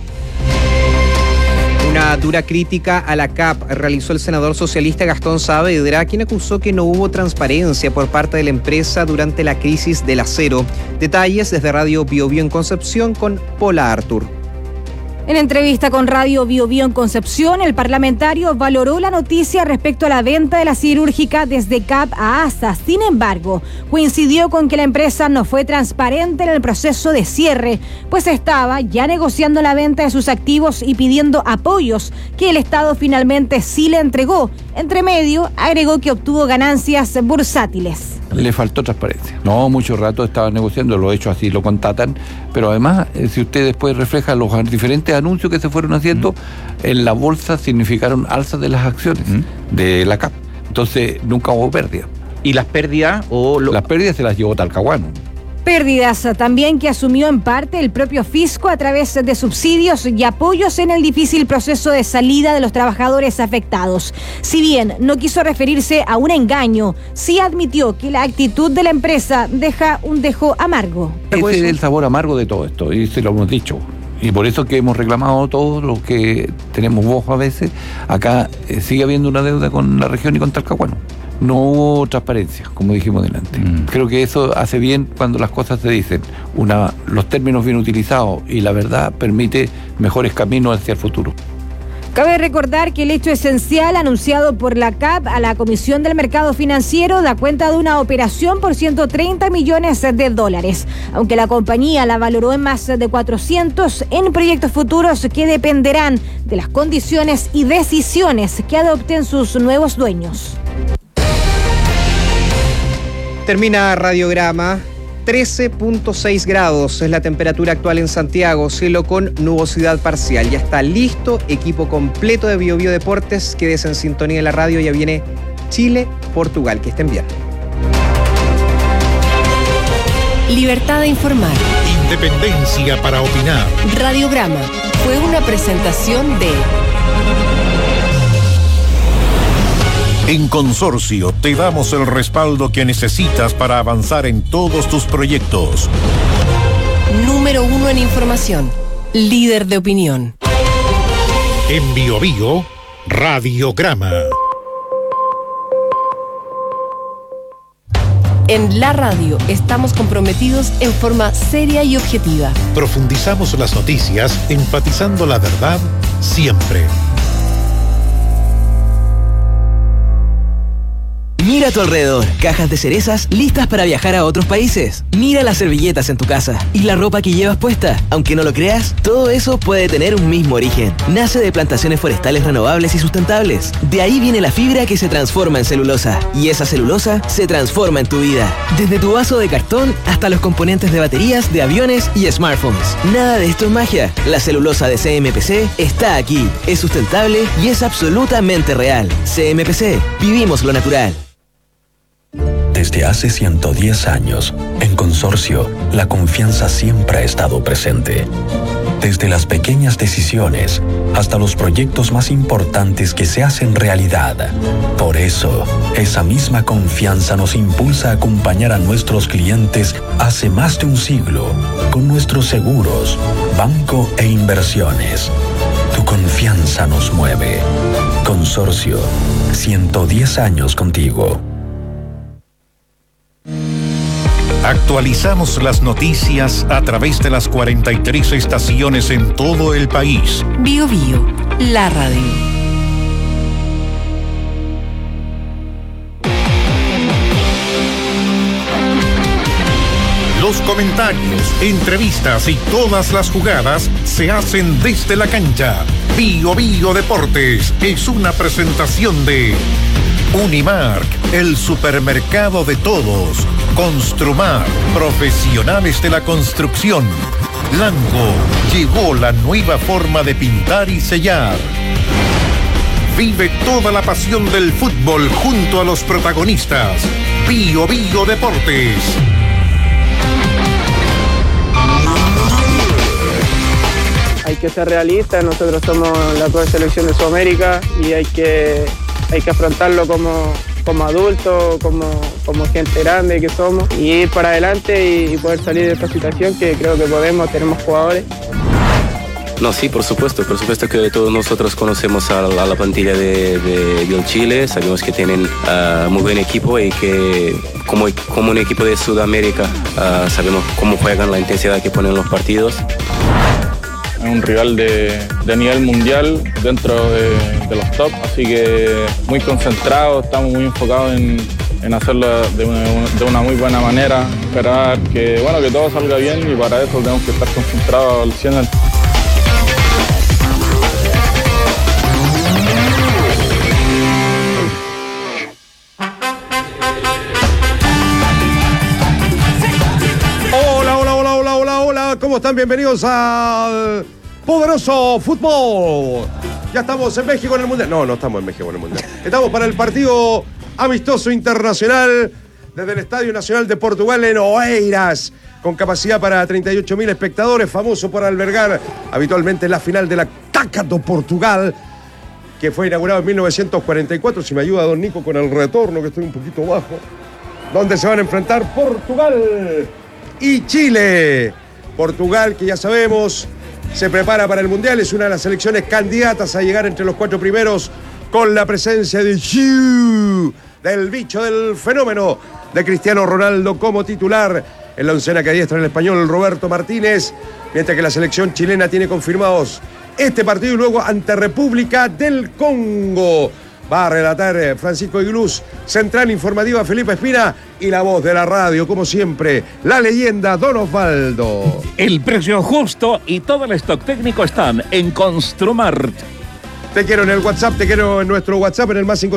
Una dura crítica a la CAP realizó el senador socialista Gastón Saavedra, quien acusó que no hubo transparencia por parte de la empresa durante la crisis del acero. Detalles desde Radio Bio Bio en Concepción con Paula Artur. En entrevista con Radio Bio Bio en Concepción, el parlamentario valoró la noticia respecto a la venta de la siderúrgica desde CAP a ASA. Sin embargo, coincidió con que la empresa no fue transparente en el proceso de cierre, pues estaba ya negociando la venta de sus activos y pidiendo apoyos que el Estado finalmente sí le entregó. Entre medio, agregó que obtuvo ganancias bursátiles. Le faltó transparencia. No, mucho rato estaba negociando, lo hecho así, lo contatan, pero además, si usted después refleja los diferentes anuncios que se fueron haciendo, en la bolsa significaron alzas de las acciones de la CAP. Entonces, nunca hubo pérdida. ¿Y las pérdidas Las pérdidas se las llevó Talcahuano. Pérdidas también que asumió en parte el propio fisco a través de subsidios y apoyos en el difícil proceso de salida de los trabajadores afectados. Si bien no quiso referirse a un engaño, sí admitió que la actitud de la empresa deja un dejo amargo. Ese es el sabor amargo de todo esto, y se lo hemos dicho. Y por eso que hemos reclamado todos los que tenemos voz a veces. Acá sigue habiendo una deuda con la región y con Talcahuano. No hubo transparencia, como dijimos delante. Creo que eso hace bien cuando las cosas se dicen. Los términos bien utilizados y la verdad permite mejores caminos hacia el futuro. Cabe recordar que el hecho esencial anunciado por la CAP a la Comisión del Mercado Financiero da cuenta de una operación por 130 millones de dólares, aunque la compañía la valoró en más de 400 en proyectos futuros que dependerán de las condiciones y decisiones que adopten sus nuevos dueños. Termina Radiograma. 13.6 grados es la temperatura actual en Santiago, cielo con nubosidad parcial. Ya está listo, equipo completo de Bio Bio Deportes. Quédese en sintonía de la radio, ya viene Chile-Portugal. Que estén bien. Libertad de informar. Independencia para opinar. Radiograma fue una presentación de... En Consorcio te damos el respaldo que necesitas para avanzar en todos tus proyectos. Número 1 en información. Líder de opinión. En Bio Bio, Radiograma. En la radio estamos comprometidos en forma seria y objetiva. Profundizamos las noticias, enfatizando la verdad siempre. Mira a tu alrededor, cajas de cerezas listas para viajar a otros países. Mira las servilletas en tu casa y la ropa que llevas puesta. Aunque no lo creas, todo eso puede tener un mismo origen. Nace de plantaciones forestales renovables y sustentables. De ahí viene la fibra que se transforma en celulosa. Y esa celulosa se transforma en tu vida. Desde tu vaso de cartón hasta los componentes de baterías, de aviones y smartphones. Nada de esto es magia. La celulosa de CMPC está aquí. Es sustentable y es absolutamente real. CMPC, vivimos lo natural. Desde hace 110 años, en Consorcio, la confianza siempre ha estado presente. Desde las pequeñas decisiones hasta los proyectos más importantes que se hacen realidad. Por eso, esa misma confianza nos impulsa a acompañar a nuestros clientes hace más de un siglo con nuestros seguros, banco e inversiones. Tu confianza nos mueve. Consorcio, 110 años contigo. Actualizamos las noticias a través de las 43 estaciones en todo el país. Bio Bio, la radio. Los comentarios, entrevistas y todas las jugadas se hacen desde la cancha. Bio Bio Deportes es una presentación de Unimark, el supermercado de todos. Construmar, profesionales de la construcción. Lango, llegó la nueva forma de pintar y sellar. Vive toda la pasión del fútbol junto a los protagonistas. Bio Bio Deportes. Hay que ser realistas, nosotros somos la actual selección de Sudamérica y hay que afrontarlo como adultos, como gente grande que somos, y ir para adelante y poder salir de esta situación que creo que tenemos jugadores. No, sí, por supuesto que todos nosotros conocemos a la plantilla de Bion Chile, sabemos que tienen muy buen equipo y que como un equipo de Sudamérica sabemos cómo juegan, la intensidad que ponen los partidos. Es un rival de nivel mundial dentro de los top, así que muy concentrados, estamos muy enfocados en hacerlo de una muy buena manera, esperar que todo salga bien y para eso tenemos que estar concentrados al 100%. ¿Cómo están? Bienvenidos al Poderoso Fútbol. Ya estamos en México en el Mundial. No estamos en México en el Mundial. Estamos para el partido amistoso internacional desde el Estadio Nacional de Portugal en Oeiras, con capacidad para 38.000 espectadores, famoso por albergar habitualmente la final de la Taça do Portugal, que fue inaugurado en 1944. Si me ayuda don Nico con el retorno, que estoy un poquito bajo, donde se van a enfrentar Portugal y Chile. Portugal, que ya sabemos, se prepara para el Mundial, es una de las selecciones candidatas a llegar entre los 4 primeros, con la presencia de del bicho del fenómeno de Cristiano Ronaldo como titular. En la oncena que adiestra el español Roberto Martínez, mientras que la selección chilena tiene confirmados este partido y luego ante República del Congo. Va a relatar Francisco Iglús, central informativa Felipe Espina y la voz de la radio, como siempre, la leyenda Don Osvaldo. El precio justo y todo el stock técnico están en Construmart. Te quiero en el WhatsApp, te quiero en nuestro WhatsApp en el más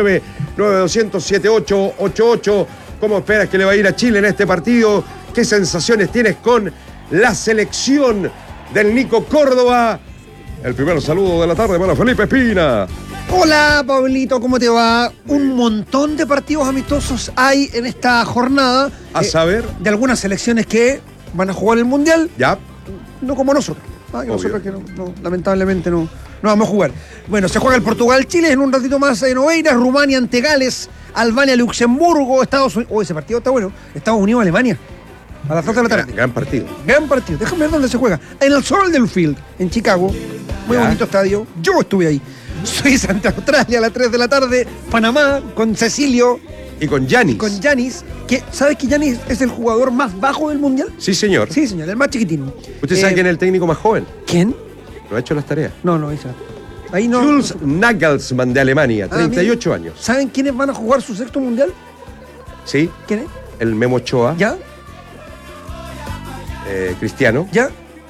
569-9200-7888. ¿Cómo esperas que le va a ir a Chile en este partido? ¿Qué sensaciones tienes con la selección del Nico Córdoba? El primer saludo de la tarde para Felipe Espina. Hola, Pablito, ¿cómo te va? Un montón de partidos amistosos hay en esta jornada. A saber. De algunas selecciones que van a jugar el Mundial. Ya. No como nosotros. Nosotros que lamentablemente no vamos a jugar. Bueno, se juega el Portugal-Chile en un ratito más en Oeiras, Rumania ante Gales, Albania-Luxemburgo, Estados Unidos. Ese partido está bueno. Estados Unidos-Alemania. A las 2 de la tarde. Gran partido. Gran partido. Déjame ver dónde se juega. En el Soldier Field, en Chicago. Muy bonito estadio. Yo estuve ahí. Suiza ante Australia a las 3 de la tarde. Panamá con Cecilio. Y con Giannis. ¿Sabes que Giannis es el jugador más bajo del Mundial? Sí, señor. Sí, señor. El más chiquitín. ¿Usted sabe quién es el técnico más joven? ¿Quién? No ha hecho las tareas. No, esa. Ahí no. Jules Nagelsmann de Alemania, 38 años. ¿Saben quiénes van a jugar su sexto Mundial? Sí. ¿Quién es? El Memo Ochoa. ¿Ya? Cristiano. ¿Ya?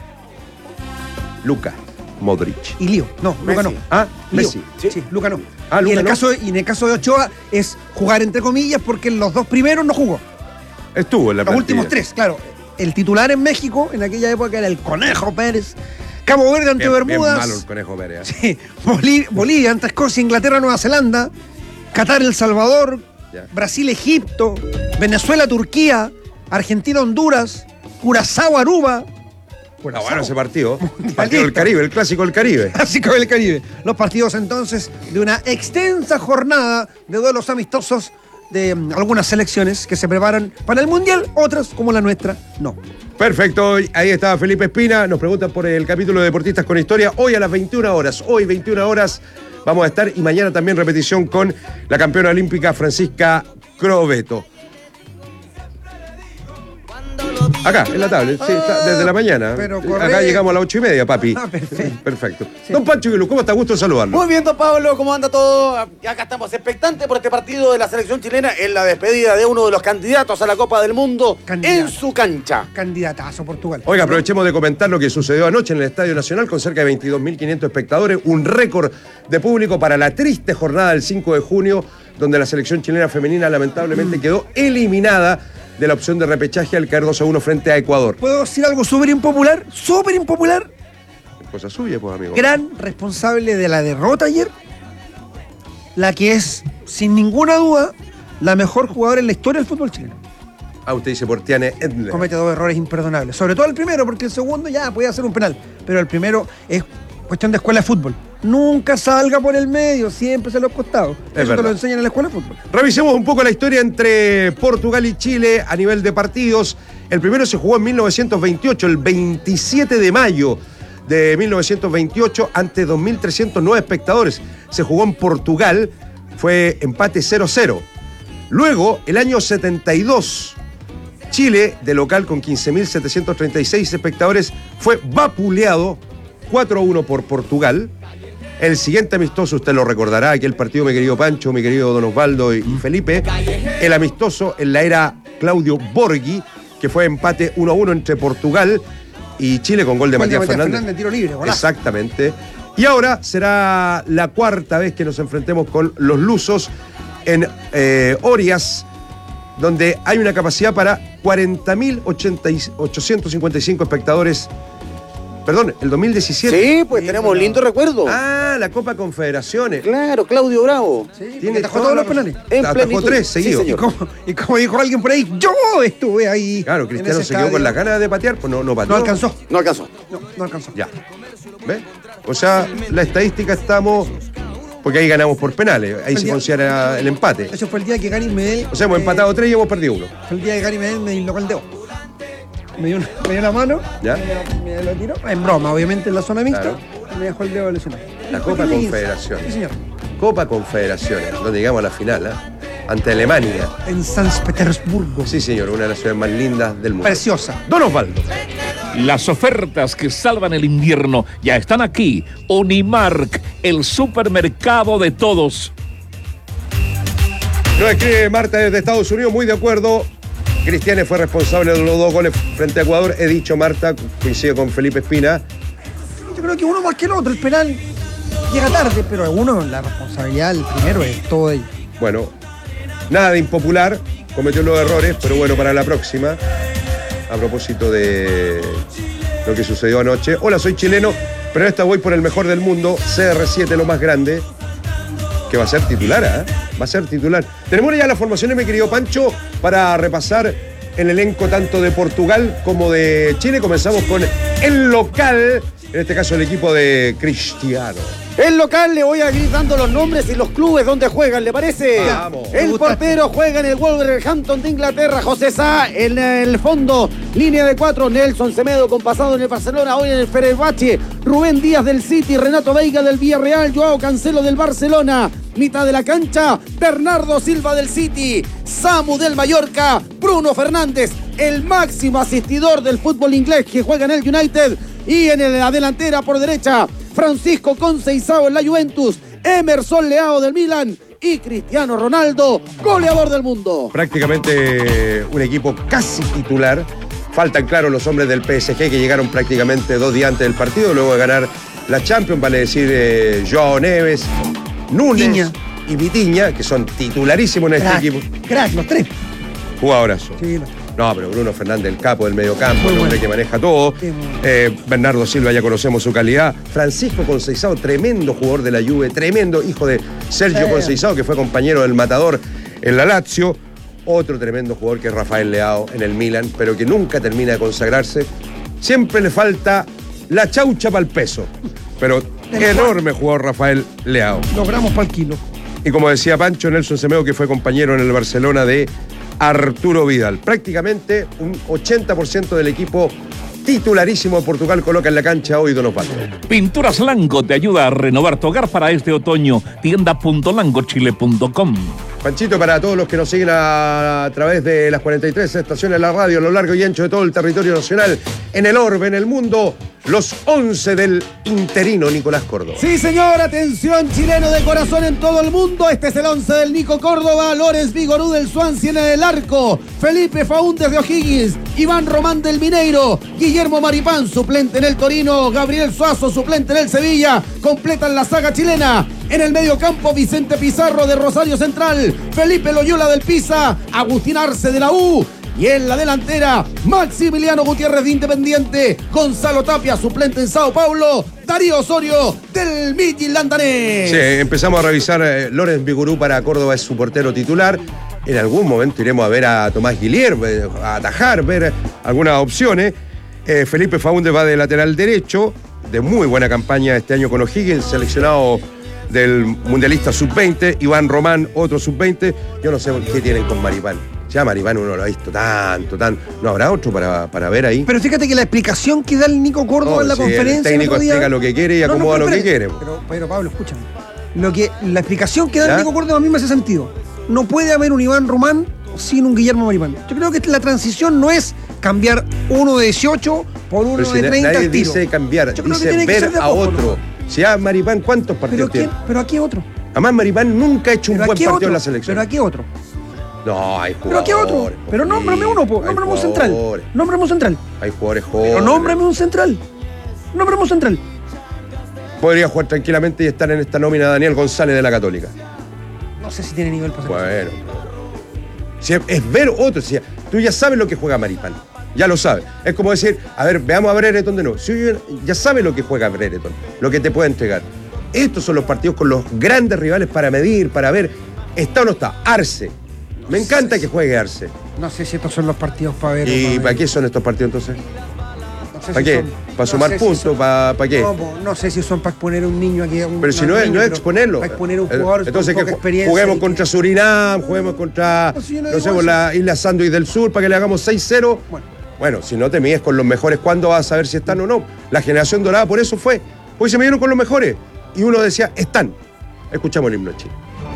Luka Modric. Y Lío. No, Messi. Luka no. Ah, Lío. Messi. Sí, Luka no. Ah, Luka y en el no. caso de Ochoa es jugar entre comillas porque en los 2 primeros no jugó. Estuvo en la Los partida. últimos 3, claro. El titular en México, en aquella época, era el Conejo Pérez. Cabo Verde ante Bermudas. Bien malo el Conejo Pérez. Sí. Bolivia ante Escocia, Inglaterra, Nueva Zelanda. Qatar, El Salvador. Ya. Brasil, Egipto. Venezuela, Turquía. Argentina, Honduras. Curazao, Aruba. Bueno, ese partido. Partido del Caribe, el clásico del Caribe. Clásico del Caribe. Los partidos entonces de una extensa jornada de duelos amistosos de algunas selecciones que se preparan para el Mundial, otras como la nuestra, no. Perfecto, ahí está Felipe Espina. Nos preguntan por el capítulo de Deportistas con Historia. Hoy a las 21 horas. Hoy 21 horas vamos a estar y mañana también repetición con la campeona olímpica Francisca Crobeto. Acá, en la tablet, sí, está desde la mañana. Acá llegamos a las 8:30, papi. Perfecto. Sí. Don Pancho Guilú, ¿cómo está? Gusto saludarlo. Muy bien, don Pablo, ¿cómo anda todo? Acá estamos expectantes por este partido de la selección chilena en la despedida de uno de los candidatos a la Copa del Mundo en su cancha. Candidatazo, Portugal. Oiga, aprovechemos de comentar lo que sucedió anoche en el Estadio Nacional con cerca de 22.500 espectadores, un récord de público para la triste jornada del 5 de junio, donde la selección chilena femenina lamentablemente quedó eliminada de la opción de repechaje al caer 2-1 frente a Ecuador. ¿Puedo decir algo súper impopular? Súper impopular. Cosa suya, pues, amigo. Gran responsable de la derrota ayer, la que es, sin ninguna duda, la mejor jugadora en la historia del fútbol chileno. Ah, usted dice por Tiane Edler. Comete 2 errores imperdonables. Sobre todo el primero, porque el segundo ya podía hacer un penal. Pero el primero es cuestión de escuela de fútbol. Nunca salga por el medio, siempre se lo ha costado. Eso verdad. te lo enseñan en la escuela de fútbol. Revisemos un poco la historia entre Portugal y Chile a nivel de partidos. El primero se jugó en 1928, el 27 de mayo de 1928, ante 2.309 espectadores. Se jugó en Portugal, fue empate 0-0. Luego, el año 72, Chile, de local con 15.736 espectadores, fue vapuleado 4-1 por Portugal. El siguiente amistoso, usted lo recordará, aquel partido, mi querido Pancho, mi querido Don Osvaldo y Felipe, el amistoso en la era Claudio Borghi, que fue empate 1-1 entre Portugal y Chile con gol de Matías Fernández. Tiro libre, golazo. Exactamente. Y ahora será la cuarta vez que nos enfrentemos con los lusos en Orias, donde hay una capacidad para 40.855 espectadores Perdón, el 2017. Sí, pues tenemos lindo recuerdo. Ah, la Copa Confederaciones. Claro, Claudio Bravo. Sí, tiene atajó todos los penales. Atajó 3 seguidos. Sí, y como dijo alguien por ahí, yo estuve ahí. Claro, Cristiano se quedó con las ganas de patear, pues no pateó. No alcanzó. No alcanzó. No alcanzó. Ya. ¿Ves? O sea, la estadística estamos... Porque ahí ganamos por penales. Ahí se considera el empate. Eso fue el día que Gary Medel... O sea, hemos empatado 3 y hemos perdido 1. Fue el día que Gary Medel me dislocó el dedo. Me dio una mano, ¿ya? Me lo tiró, en broma, obviamente en la zona mixta, claro. Y me dejó el dedo lesionado. La Copa Confederaciones. Sí, señor. Copa Confederaciones, donde llegamos a la final, ante Alemania. En San Petersburgo. Sí, señor, una de las ciudades más lindas del mundo. Preciosa. Don Osvaldo. Las ofertas que salvan el invierno ya están aquí. Unimark, el supermercado de todos. Nos escribe Marta desde Estados Unidos, muy de acuerdo. Cristiane fue responsable de los 2 goles frente a Ecuador. He dicho, Marta, coincide con Felipe Espina. Yo creo que uno más que el otro. El penal llega tarde, pero uno, la responsabilidad, el primero es todo ello. Bueno, nada de impopular. Cometió los errores, pero bueno, para la próxima. A propósito de lo que sucedió anoche. Hola, soy chileno, pero en esta voy por el mejor del mundo. CR7, lo más grande. Que va a ser titular, ¿eh? Va a ser titular. Tenemos ya las formaciones, mi querido Pancho, para repasar el elenco tanto de Portugal como de Chile. Comenzamos con el local, en este caso el equipo de Cristiano. El local, le voy a ir dando los nombres y los clubes donde juegan, ¿le parece? Vamos. El portero juega en el Wolverhampton de Inglaterra, José Sá. En el fondo, línea de 4, Nelson Semedo, con pasado en el Barcelona, hoy en el Fenerbahce. Rubén Díaz del City, Renato Veiga del Villarreal, Joao Cancelo del Barcelona. Mitad de la cancha, Bernardo Silva del City, Samu del Mallorca, Bruno Fernández, el máximo asistidor del fútbol inglés que juega en el United. Y en la delantera por derecha, Francisco Conceição en la Juventus, Emerson Leao del Milan y Cristiano Ronaldo, goleador del mundo. Prácticamente un equipo casi titular. Faltan, claro, los hombres del PSG que llegaron prácticamente 2 días antes del partido, luego de ganar la Champions, vale decir Joao Neves, Núñez y Vitinha, que son titularísimos en este equipo. Crack, los 3. Jugadorazo. Sí, no, pero Bruno Fernández, el capo del mediocampo, el hombre que maneja todo. Bernardo Silva, ya conocemos su calidad. Francisco Conceição, tremendo jugador de la Juve, tremendo hijo de Sergio Conceição, que fue compañero del Matador en la Lazio. Otro tremendo jugador que es Rafael Leao en el Milan, pero que nunca termina de consagrarse. Siempre le falta la chaucha para el peso. Pero enorme jugador Rafael Leao. Logramos para el kilo. Y como decía Pancho, Nelson Semedo, que fue compañero en el Barcelona de Arturo Vidal. Prácticamente un 80% del equipo titularísimo de Portugal coloca en la cancha hoy Don Osvaldo. Pinturas Lango te ayuda a renovar tu hogar para este otoño. Tienda.langochile.com. Panchito, para todos los que nos siguen a través de las 43 estaciones de la radio a lo largo y ancho de todo el territorio nacional, en el orbe, en el mundo, los 11 del interino Nicolás Córdoba. Sí, señor, atención, chileno de corazón en todo el mundo. Este es el 11 del Nico Córdoba, Lorenz Vigorú del Swansea en el arco, Felipe Faúndez de O'Higgins, Iván Román del Mineiro, Guillermo Maripán, suplente en el Torino, Gabriel Suazo, suplente en el Sevilla, completan la saga chilena. En el medio campo, Vicente Pizarro de Rosario Central, Felipe Loyola del Pisa, Agustín Arce de la U. Y en la delantera, Maximiliano Gutiérrez de Independiente, Gonzalo Tapia, suplente en Sao Paulo, Darío Osorio del Midtjylland danés. Sí, empezamos a revisar. Lorenz Vigorú para Córdoba es su portero titular. En algún momento iremos a ver a Tomás Guillier, a atajar, ver algunas opciones. Felipe Faúndez va de lateral derecho, de muy buena campaña este año con O'Higgins, seleccionado del mundialista sub-20. Iván Román, otro sub-20. Yo no sé qué tienen con Maripán. Ya Maripán uno lo ha visto tanto. ¿No habrá otro para ver ahí? Pero fíjate que la explicación que da el Nico Córdoba en la conferencia... El técnico explica lo que quiere y acomoda lo que quiere. Pero Pablo, escúchame. La explicación que da el Nico Córdoba a mí me hace sentido. No puede haber un Iván Román sin un Guillermo Maripán. Yo creo que la transición no es cambiar uno de 18 por uno de 30 nadie al tiro. Dice cambiar, dice ver a otro. Si a Maripán, ¿cuántos partidos tiene? Pero aquí otro. Además, Maripán nunca ha hecho un buen partido en la selección. Pero aquí otro. No, hay jugadores. Pero aquí otro. Pero nómbrame uno, nómbrame un central. Nómbrame un central. Hay jugadores jóvenes. Pero nómbrame un central. Nómbrame un central. Podría jugar tranquilamente y estar en esta nómina Daniel González de la Católica. No sé si tiene nivel para Bueno. Si es ver otro. Si tú ya sabes lo que juega Maripán. Ya lo sabe. Es como decir, a ver, veamos a Brereton de nuevo. Si ya sabe lo que juega Brereton, lo que te puede entregar. Estos son los partidos con los grandes rivales para medir, para ver, ¿está o no está? Arce. Me encanta que juegue Arce. No sé si estos son los partidos para ver. ¿Y para qué son estos partidos entonces? No sé ¿Para si qué? son- ¿Para sumar sé si puntos? son- ¿Para qué? No sé si son para exponer a un niño aquí. Pero si no es exponerlo. Para exponer a un jugador Entonces con que poca experiencia. juguemos y contra Surinam, juguemos contra, No, si yo no no digo sé, eso. con la Isla Sándwich del Sur para que le hagamos 6-0. Bueno, si no te mides con los mejores, ¿cuándo vas a saber si están o no? La generación dorada por eso fue. Hoy se midieron con los mejores. Y uno decía, están. Escuchamos el himno de Chile.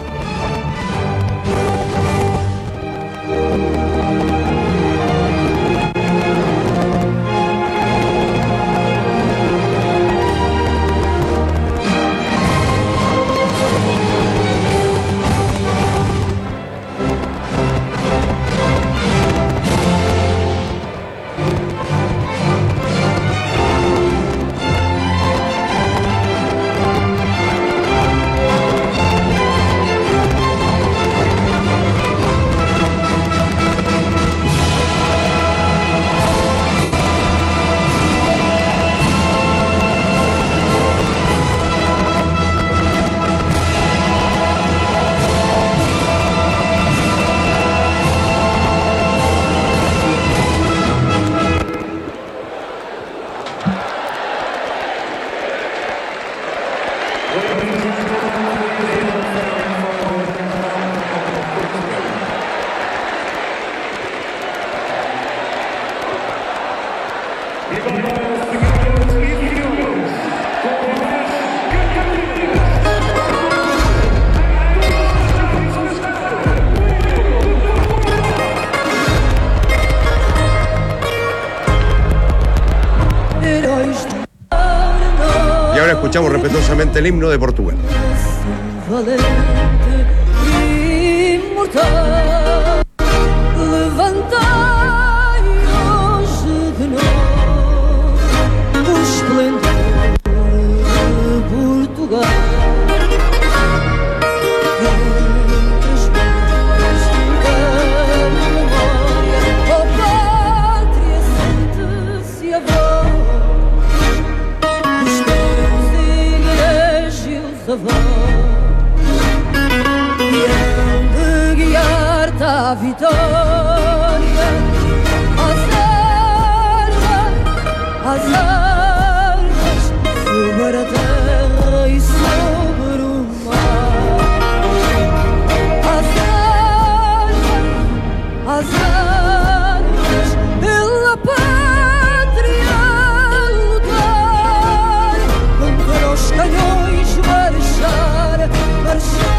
Y ahora escuchamos respetuosamente el himno de Portugal. Valente, imortal, levantai hoje de nós o esplendor de Portugal. Entre as mãos da memória, ó pátria, sente-se a voz dos teus egrégios avós. A vitória, as armas sobre a terra e sobre o mar. As armas pela pátria lutar, contra os canhões marchar, marchar.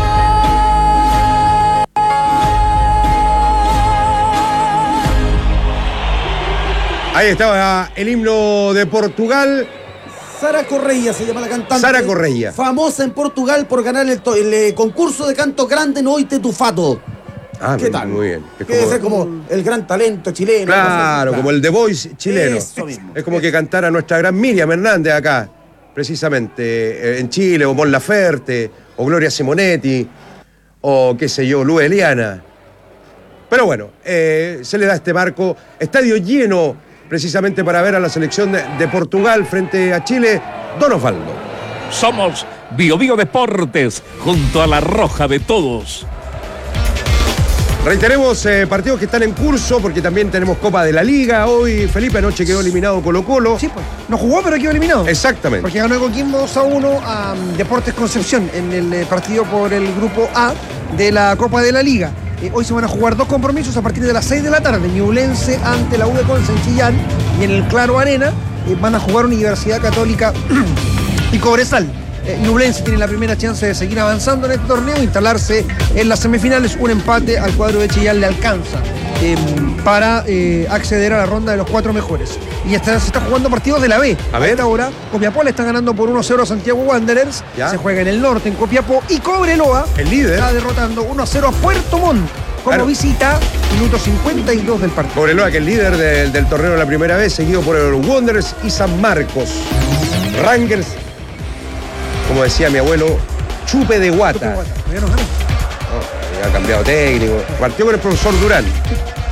Ahí estaba el himno de Portugal. Sara Correia se llama la cantante. Sara Correia. Famosa en Portugal por ganar el concurso de canto grande Noite tu Fato. Ah, ¿Qué tal? Muy bien. Es Que debe ser como el gran talento chileno. Claro, no sé, como el The Voice chileno. Eso mismo. Es como que cantara nuestra gran Miriam Hernández acá, precisamente, en Chile, o Mon Laferte, o Gloria Simonetti, o qué sé yo, Luz Eliana. Pero bueno, se le da este marco. Estadio lleno, precisamente para ver a la selección de Portugal frente a Chile. Don Osvaldo. Somos Bio Bio Deportes, junto a la roja de todos. Reiteremos partidos que están en curso, porque también tenemos Copa de la Liga. Hoy, Felipe, anoche quedó eliminado Colo-Colo. Sí, pues. No jugó, pero quedó eliminado. Exactamente. Porque ganó Coquimbo 2-1 a Deportes Concepción en el partido por el grupo A de la Copa de la Liga. Hoy se van a jugar dos compromisos a partir de las 6 de la tarde. Ñublense ante la U de Conce en Chillán, y en el Claro Arena van a jugar Universidad Católica y Cobresal. Ñublense tiene la primera chance de seguir avanzando en este torneo, instalarse en las semifinales. Un empate al cuadro de Chillán le alcanza para acceder a la ronda de los 4 mejores. Y se está jugando partidos de la B. A ver ahora, Copiapó le está ganando por 1-0 a Santiago Wanderers. Ya. Se juega en el norte, en Copiapó. Y Cobreloa, el líder, está derrotando 1-0 a Puerto Montt como visita, minuto 52 del partido. Cobreloa, que es el líder del torneo de la primera vez, seguido por el Wanderers y San Marcos. Rangers, como decía mi abuelo, chupe de guata. Chupe de guata. Ha cambiado técnico. Partió con el profesor Durán.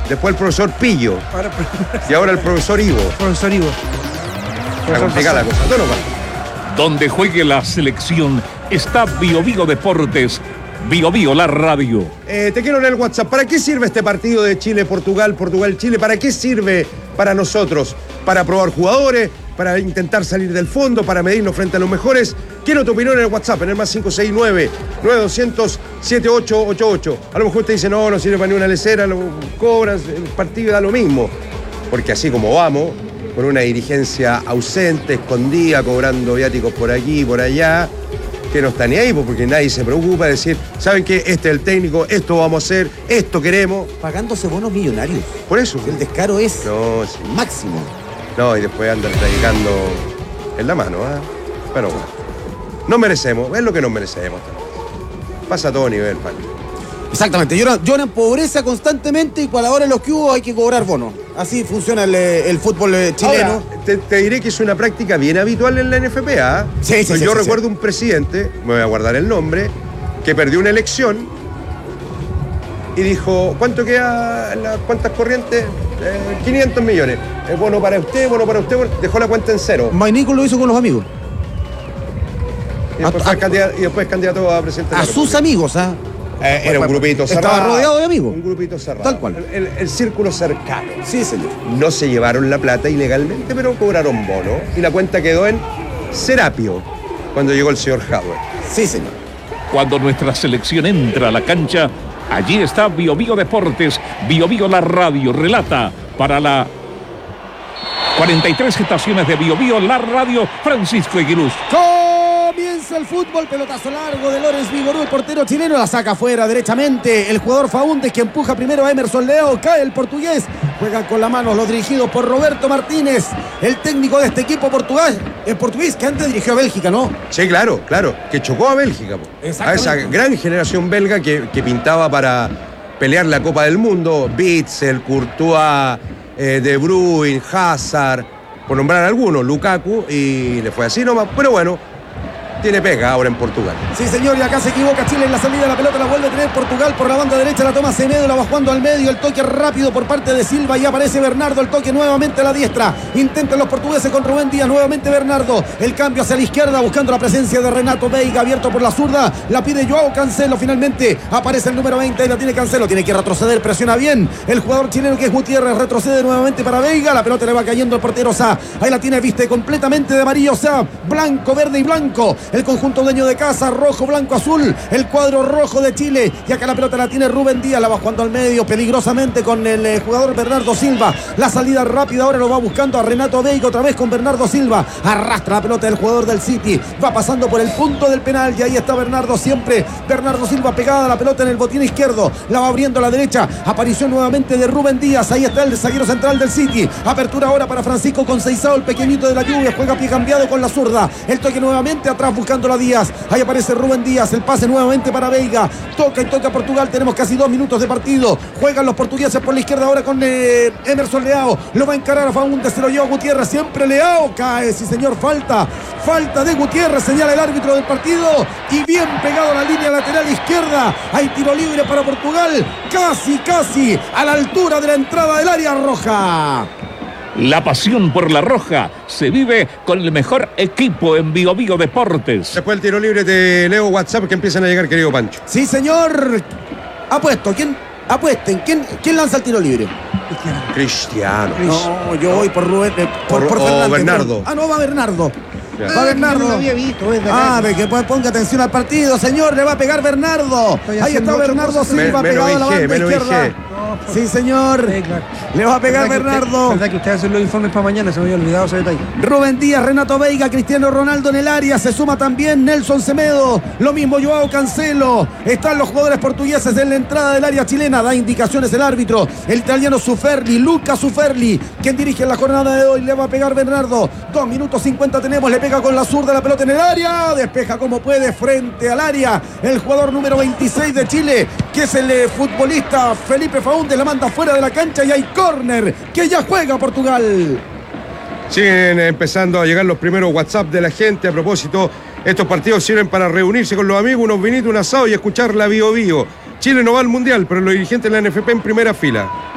después el profesor Pillo, y ahora el profesor Ivo. Profesor Ivo. Está complicada la cosa. Donde juegue la selección está Bio Bio Deportes, Bio Bio la radio. Te quiero en el WhatsApp. ¿Para qué sirve este partido de Chile-Portugal, Portugal-Chile? ¿Para qué sirve para nosotros? ¿Para probar jugadores? ¿Para intentar salir del fondo? ¿Para medirnos frente a los mejores? Quiero tu opinión en el WhatsApp, en el más 569-9200-7888. A lo mejor usted dice, no sirve para ni una lecera, lo cobras, el partido da lo mismo. Porque así como vamos, con una dirigencia ausente, escondida, cobrando viáticos por aquí y por allá, que no está ni ahí, porque nadie se preocupa de decir, ¿saben qué? Este es el técnico, esto vamos a hacer, esto queremos. Pagándose bonos millonarios. Por eso. El descaro es sí. máximo. No, y después andan predicando en la mano, ¿eh? Pero bueno, nos merecemos, es lo que nos merecemos. Pasa a todo nivel, Paco. Exactamente, lloran pobreza constantemente y para ahora en los que hubo hay que cobrar bonos. Así funciona el fútbol chileno. Ahora, te diré que es una práctica bien habitual en la NFP, ¿ah? Sí. Yo recuerdo un presidente, me voy a guardar el nombre, que perdió una elección y dijo, ¿cuánto queda las cuentas corrientes? 500 millones. Es bueno para usted, dejó la cuenta en cero. Maynico lo hizo con los amigos. Y después candidato a presidente. A sus amigos, ¿ah? Era un grupito cerrado. Estaba rodeado de amigos. Un grupito cerrado. Tal cual. El círculo cercano. Sí, señor. No se llevaron la plata ilegalmente, pero cobraron bono. Y la cuenta quedó en Serapio, cuando llegó el señor Howard. Sí, señor. Cuando nuestra selección entra a la cancha, allí está Bio Bio Deportes, Bio Bio la radio, relata para la 43 estaciones de Bio Bio la radio, Francisco Eguiluz. Comienza el fútbol, pelotazo largo de Lorenz Vigorú, el portero chileno, la saca afuera derechamente. El jugador Faúndez que empuja primero a Emerson Leao, cae el portugués, juegan con la mano los dirigidos por Roberto Martínez, el técnico de este equipo portugués que antes dirigió a Bélgica, ¿no? Sí, claro, que chocó a Bélgica. A esa gran generación belga que pintaba para pelear la Copa del Mundo, Witzel, Courtois, De Bruyne, Hazard, por nombrar algunos, Lukaku, y le fue así nomás, pero bueno, tiene pega ahora en Portugal. Sí, señor, y acá se equivoca Chile en la salida de la pelota, la vuelve a tener Portugal por la banda derecha, la toma Semedo, la va jugando al medio, el toque rápido por parte de Silva y aparece Bernardo, el toque nuevamente a la diestra, intentan los portugueses con Rubén Díaz, nuevamente Bernardo, el cambio hacia la izquierda buscando la presencia de Renato Veiga, abierto por la zurda, la pide Joao Cancelo, finalmente aparece el número 20 y la tiene Cancelo, tiene que retroceder, presiona bien el jugador chileno que es Gutiérrez, retrocede nuevamente para Veiga, la pelota le va cayendo al portero Sá, ahí la tiene, viste completamente de amarillo Sá, blanco, verde y blanco, el conjunto dueño de casa, rojo, blanco, azul, el cuadro rojo de Chile, y acá la pelota la tiene Rubén Díaz, la va jugando al medio peligrosamente con el jugador Bernardo Silva, la salida rápida ahora lo va buscando a Renato Veiga, otra vez con Bernardo Silva, arrastra la pelota del jugador del City, va pasando por el punto del penal y ahí está Bernardo siempre, Bernardo Silva pegada a la pelota en el botín izquierdo, la va abriendo a la derecha, aparición nuevamente de Rubén Díaz, ahí está el zaguero central del City, apertura ahora para Francisco Conceizao, el pequeñito de la lluvia, juega pie cambiado con la zurda, el toque nuevamente atrás buscando la Díaz, ahí aparece Rubén Díaz, el pase nuevamente para Veiga, toca Portugal, tenemos casi 2 minutos de partido, juegan los portugueses por la izquierda ahora con Emerson Leao, lo va a encarar a Faúndez, se lo lleva Gutiérrez, siempre Leao, cae, sí señor, falta de Gutiérrez, señala el árbitro del partido, y bien pegado a la línea lateral izquierda, hay tiro libre para Portugal, casi a la altura de la entrada del área roja. La pasión por la roja se vive con el mejor equipo en Bio Bio Deportes. Después del tiro libre te leo WhatsApp que empiezan a llegar, querido Pancho. Sí, señor. Apuesten. ¿Quién lanza el tiro libre? Cristiano. No, yo voy por Rubén. Por Fernández. Bernardo. No, va Bernardo. Ya. Va Bernardo. No lo había visto, que ponga atención al partido, señor. Le va a pegar Bernardo. Ahí está Bernardo Silva pegado a la banda izquierda. Sí, señor. Le va a pegar Bernardo. Verdad que ustedes hacen los informes para mañana, se me había olvidado ese detalle. Rubén Díaz, Renato Veiga, Cristiano Ronaldo en el área. Se suma también Nelson Semedo. Lo mismo Joao Cancelo. Están los jugadores portugueses en la entrada del área chilena. Da indicaciones el árbitro. El italiano Suferli, Luca Suferli, quien dirige la jornada de hoy. Le va a pegar Bernardo. 2 minutos 50 tenemos. Le pega con la zurda la pelota en el área. Despeja como puede frente al área. El jugador número 26 de Chile, que es el futbolista Felipe Faúndez, la manda fuera de la cancha y hay córner que ya juega Portugal. Siguen empezando a llegar los primeros WhatsApp de la gente. A propósito, estos partidos sirven para reunirse con los amigos, unos vinitos, un asado y escuchar la Bio Bio. Chile no va al Mundial, pero los dirigentes de la NFP en primera fila.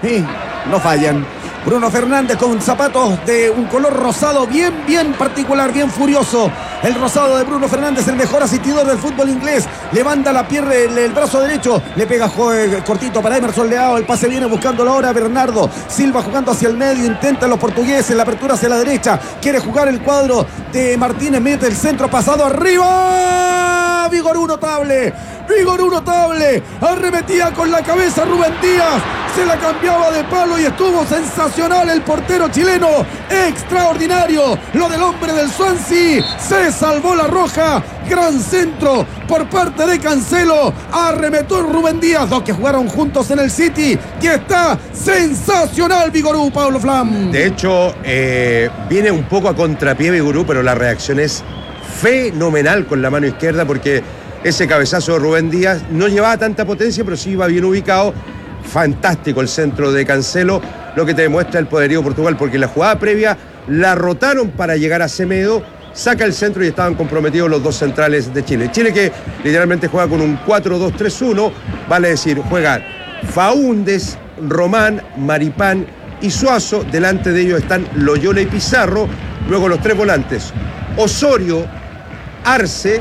y no fallan. Bruno Fernández con zapatos de un color rosado bien particular, bien furioso. El rosado de Bruno Fernández, el mejor asistidor del fútbol inglés. Levanta la pierna, el brazo derecho, le pega cortito para Emerson Leao. El pase viene buscando ahora Bernardo Silva jugando hacia el medio. Intentan los portugueses, la apertura hacia la derecha. Quiere jugar el cuadro de Martínez, mete el centro pasado arriba. Vigorú notable. Arremetía con la cabeza Rubén Díaz. Se la cambiaba de palo y estuvo sensacional el portero chileno. Extraordinario. Lo del hombre del Swansea. Se salvó la roja. Gran centro por parte de Cancelo. Arremetó Rubén Díaz. Dos que jugaron juntos en el City. Y está sensacional Vigorú, Pablo Flam. De hecho, viene un poco a contrapié Vigorú, pero la reacción es fenomenal con la mano izquierda porque ese cabezazo de Rubén Díaz no llevaba tanta potencia, pero sí iba bien ubicado. Fantástico el centro de Cancelo, lo que te demuestra el poderío de Portugal, porque la jugada previa la rotaron para llegar a Semedo, saca el centro y estaban comprometidos los dos centrales de Chile. Chile que literalmente juega con un 4-2-3-1, vale decir, juega Faúndez, Román, Maripán y Suazo. Delante de ellos están Loyola y Pizarro, luego los tres volantes, Osorio, Arce,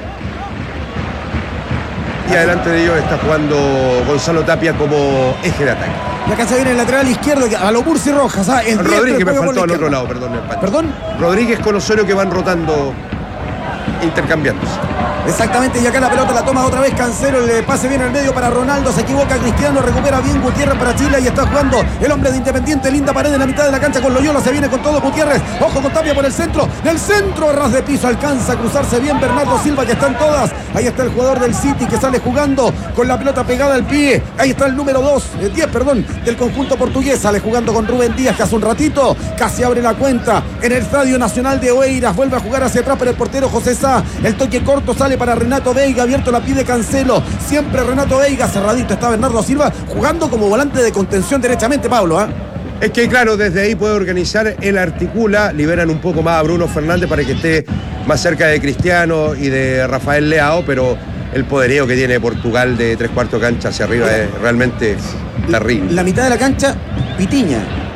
y adelante de ellos está jugando Gonzalo Tapia como eje de ataque. Y acá se viene el lateral izquierdo a lo Murci Rojas. Rodríguez me faltó al otro lado, perdón. Rodríguez con Osorio que van rotando, intercambiándose. Exactamente, y acá la pelota la toma otra vez Cancelo, el pase viene al medio para Ronaldo, se equivoca Cristiano, recupera bien Gutiérrez para Chile y está jugando el hombre de Independiente, linda pared en la mitad de la cancha con Loyola, se viene con todo Gutiérrez, ojo con Tapia por el centro, del centro a ras de piso, alcanza a cruzarse bien Bernardo Silva que están todas, ahí está el jugador del City que sale jugando con la pelota pegada al pie, ahí está el número 10 del conjunto portugués, sale jugando con Rubén Díaz que hace un ratito casi abre la cuenta en el Estadio Nacional de Oeiras, vuelve a jugar hacia atrás para el portero José Sá, el toque corto sale para Renato Veiga, abierto la pide Cancelo, siempre Renato Veiga, cerradito está Bernardo Silva, jugando como volante de contención derechamente, Pablo. Es que claro, desde ahí puede organizar, él articula, liberan un poco más a Bruno Fernández para que esté más cerca de Cristiano y de Rafael Leao, pero el poderío que tiene Portugal de 3/4 cancha hacia arriba es realmente terrible. La mitad de la cancha, Vitinha.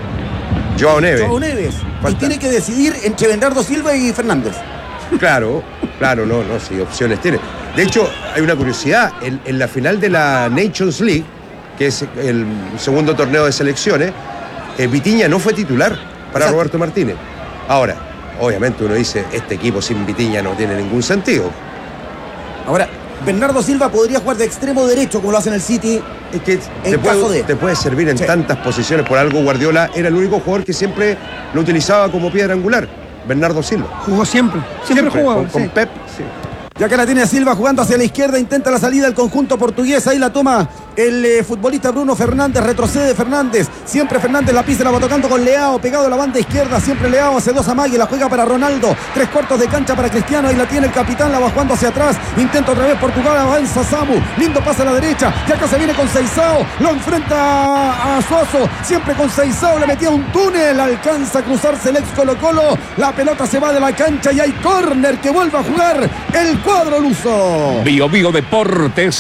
Joao Neves. Y tiene que decidir entre Bernardo Silva y Fernández. Claro, no, sí, opciones tiene. De hecho, hay una curiosidad, en la final de la Nations League, que es el segundo torneo de selecciones, Vitinha no fue titular para Roberto Martínez. Ahora, obviamente uno dice, este equipo sin Vitinha no tiene ningún sentido. Ahora, Bernardo Silva podría jugar de extremo derecho como lo hace en el City. Es que te puede servir en tantas posiciones. Por algo Guardiola era el único jugador que siempre lo utilizaba como piedra angular. Bernardo Silva. Jugó siempre jugó. Con Pep, sí. Y acá la tiene Silva jugando hacia la izquierda, intenta la salida del conjunto portugués, ahí la toma el futbolista Bruno Fernández, retrocede Fernández, siempre Fernández la pisa, la va tocando con Leao, pegado a la banda izquierda, siempre Leao hace dos amagues, la juega para Ronaldo, 3/4 de cancha para Cristiano, ahí la tiene el capitán, la va jugando hacia atrás, intenta otra vez Portugal, avanza Samu, lindo pase a la derecha, y acá se viene con Seisao, lo enfrenta a Suazo, siempre con Seisao, le metía un túnel, alcanza a cruzarse el ex Colo-Colo, la pelota se va de la cancha y hay córner que vuelve a jugar el cuadro luso. Bio Deportes,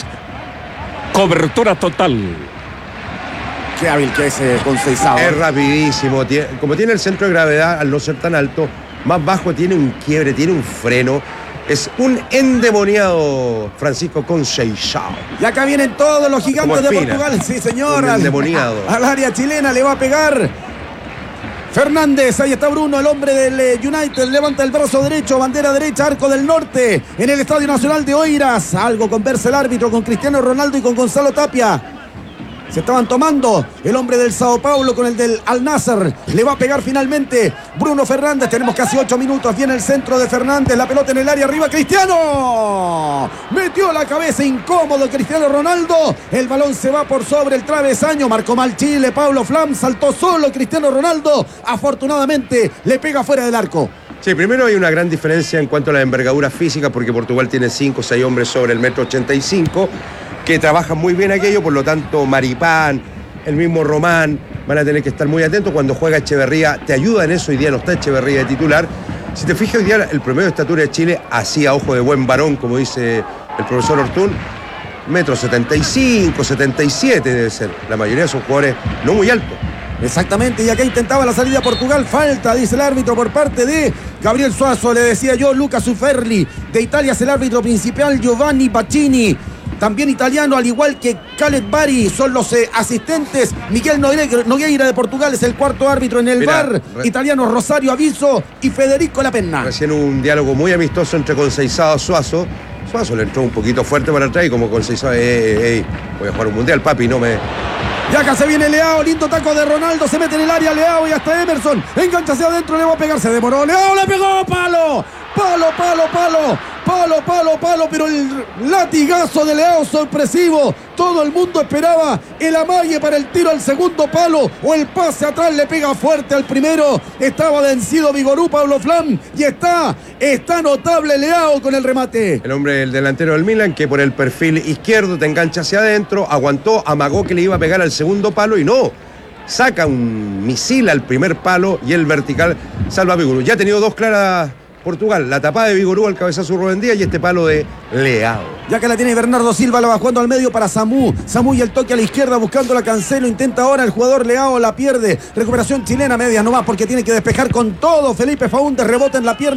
cobertura total. Qué hábil que es con Seisao. Es rapidísimo, como tiene el centro de gravedad al no ser tan alto, más bajo tiene un quiebre, tiene un freno. Es un endemoniado Francisco Conceição. Y acá vienen todos los gigantes de Portugal. Sí, señor. Un endemoniado. Al área chilena le va a pegar Fernández, ahí está Bruno, el hombre del United, levanta el brazo derecho, bandera derecha, Arco del Norte, en el Estadio Nacional de Oeiras. Algo conversa el árbitro con Cristiano Ronaldo y con Gonzalo Tapia. Se estaban tomando el hombre del Sao Paulo con el del Al Nassr. Le va a pegar finalmente Bruno Fernández. Tenemos casi 8 minutos. Viene el centro de Fernández. La pelota en el área arriba. ¡Cristiano! Metió la cabeza incómodo Cristiano Ronaldo. El balón se va por sobre el travesaño. Marcó mal Chile. Pablo Flam saltó solo Cristiano Ronaldo. Afortunadamente le pega fuera del arco. Sí, primero hay una gran diferencia en cuanto a la envergadura física porque Portugal tiene 5 o 6 hombres sobre el 1,85 m. Que trabajan muy bien aquello, por lo tanto Maripán, el mismo Román, van a tener que estar muy atentos. Cuando juega Echeverría, te ayuda en eso, hoy día no está Echeverría de titular. Si te fijas, hoy día el promedio de estatura de Chile, así a ojo de buen varón, como dice el profesor Ortún, 1,75 m, 77 debe ser. La mayoría son jugadores no muy altos. Exactamente, y acá intentaba la salida Portugal, falta, dice el árbitro por parte de Gabriel Suazo, le decía yo, Luca Suferli. De Italia es el árbitro principal, Giovanni Pacini, también italiano, al igual que Khaled Bari, son los asistentes. Miguel Nogueira de Portugal es el cuarto árbitro en el VAR, italiano Rosario Aviso y Federico La Penna. Recién un diálogo muy amistoso entre Conceizao y Suazo. Suazo le entró un poquito fuerte para atrás y como Conceizao, voy a jugar un mundial, papi, no me... Y acá se viene Leao, lindo taco de Ronaldo, se mete en el área Leao y hasta Emerson, engancha hacia adentro, le va a pegar, se demoró, Leao le pegó, palo, pero el latigazo de Leao sorpresivo, todo el mundo esperaba el amague para el tiro al segundo palo o el pase atrás, le pega fuerte al primero, estaba vencido Vigorú, Pablo Flam, y está notable Leao con el remate. El delantero del Milan, que por el perfil izquierdo te engancha hacia adentro, aguantó, amagó que le iba a pegar al segundo palo y no, saca un misil al primer palo y el vertical salva a Vigorú. Ya ha tenido dos claras Portugal, la tapada de Vigorú al cabezazo de Rubén Díaz y este palo de Leao. Ya que la tiene Bernardo Silva, la va jugando al medio para Samú y el toque a la izquierda buscando la Cancelo, intenta ahora el jugador Leao, la pierde, recuperación chilena, medias nomás porque tiene que despejar con todo, Felipe Faúndez rebota en la pierna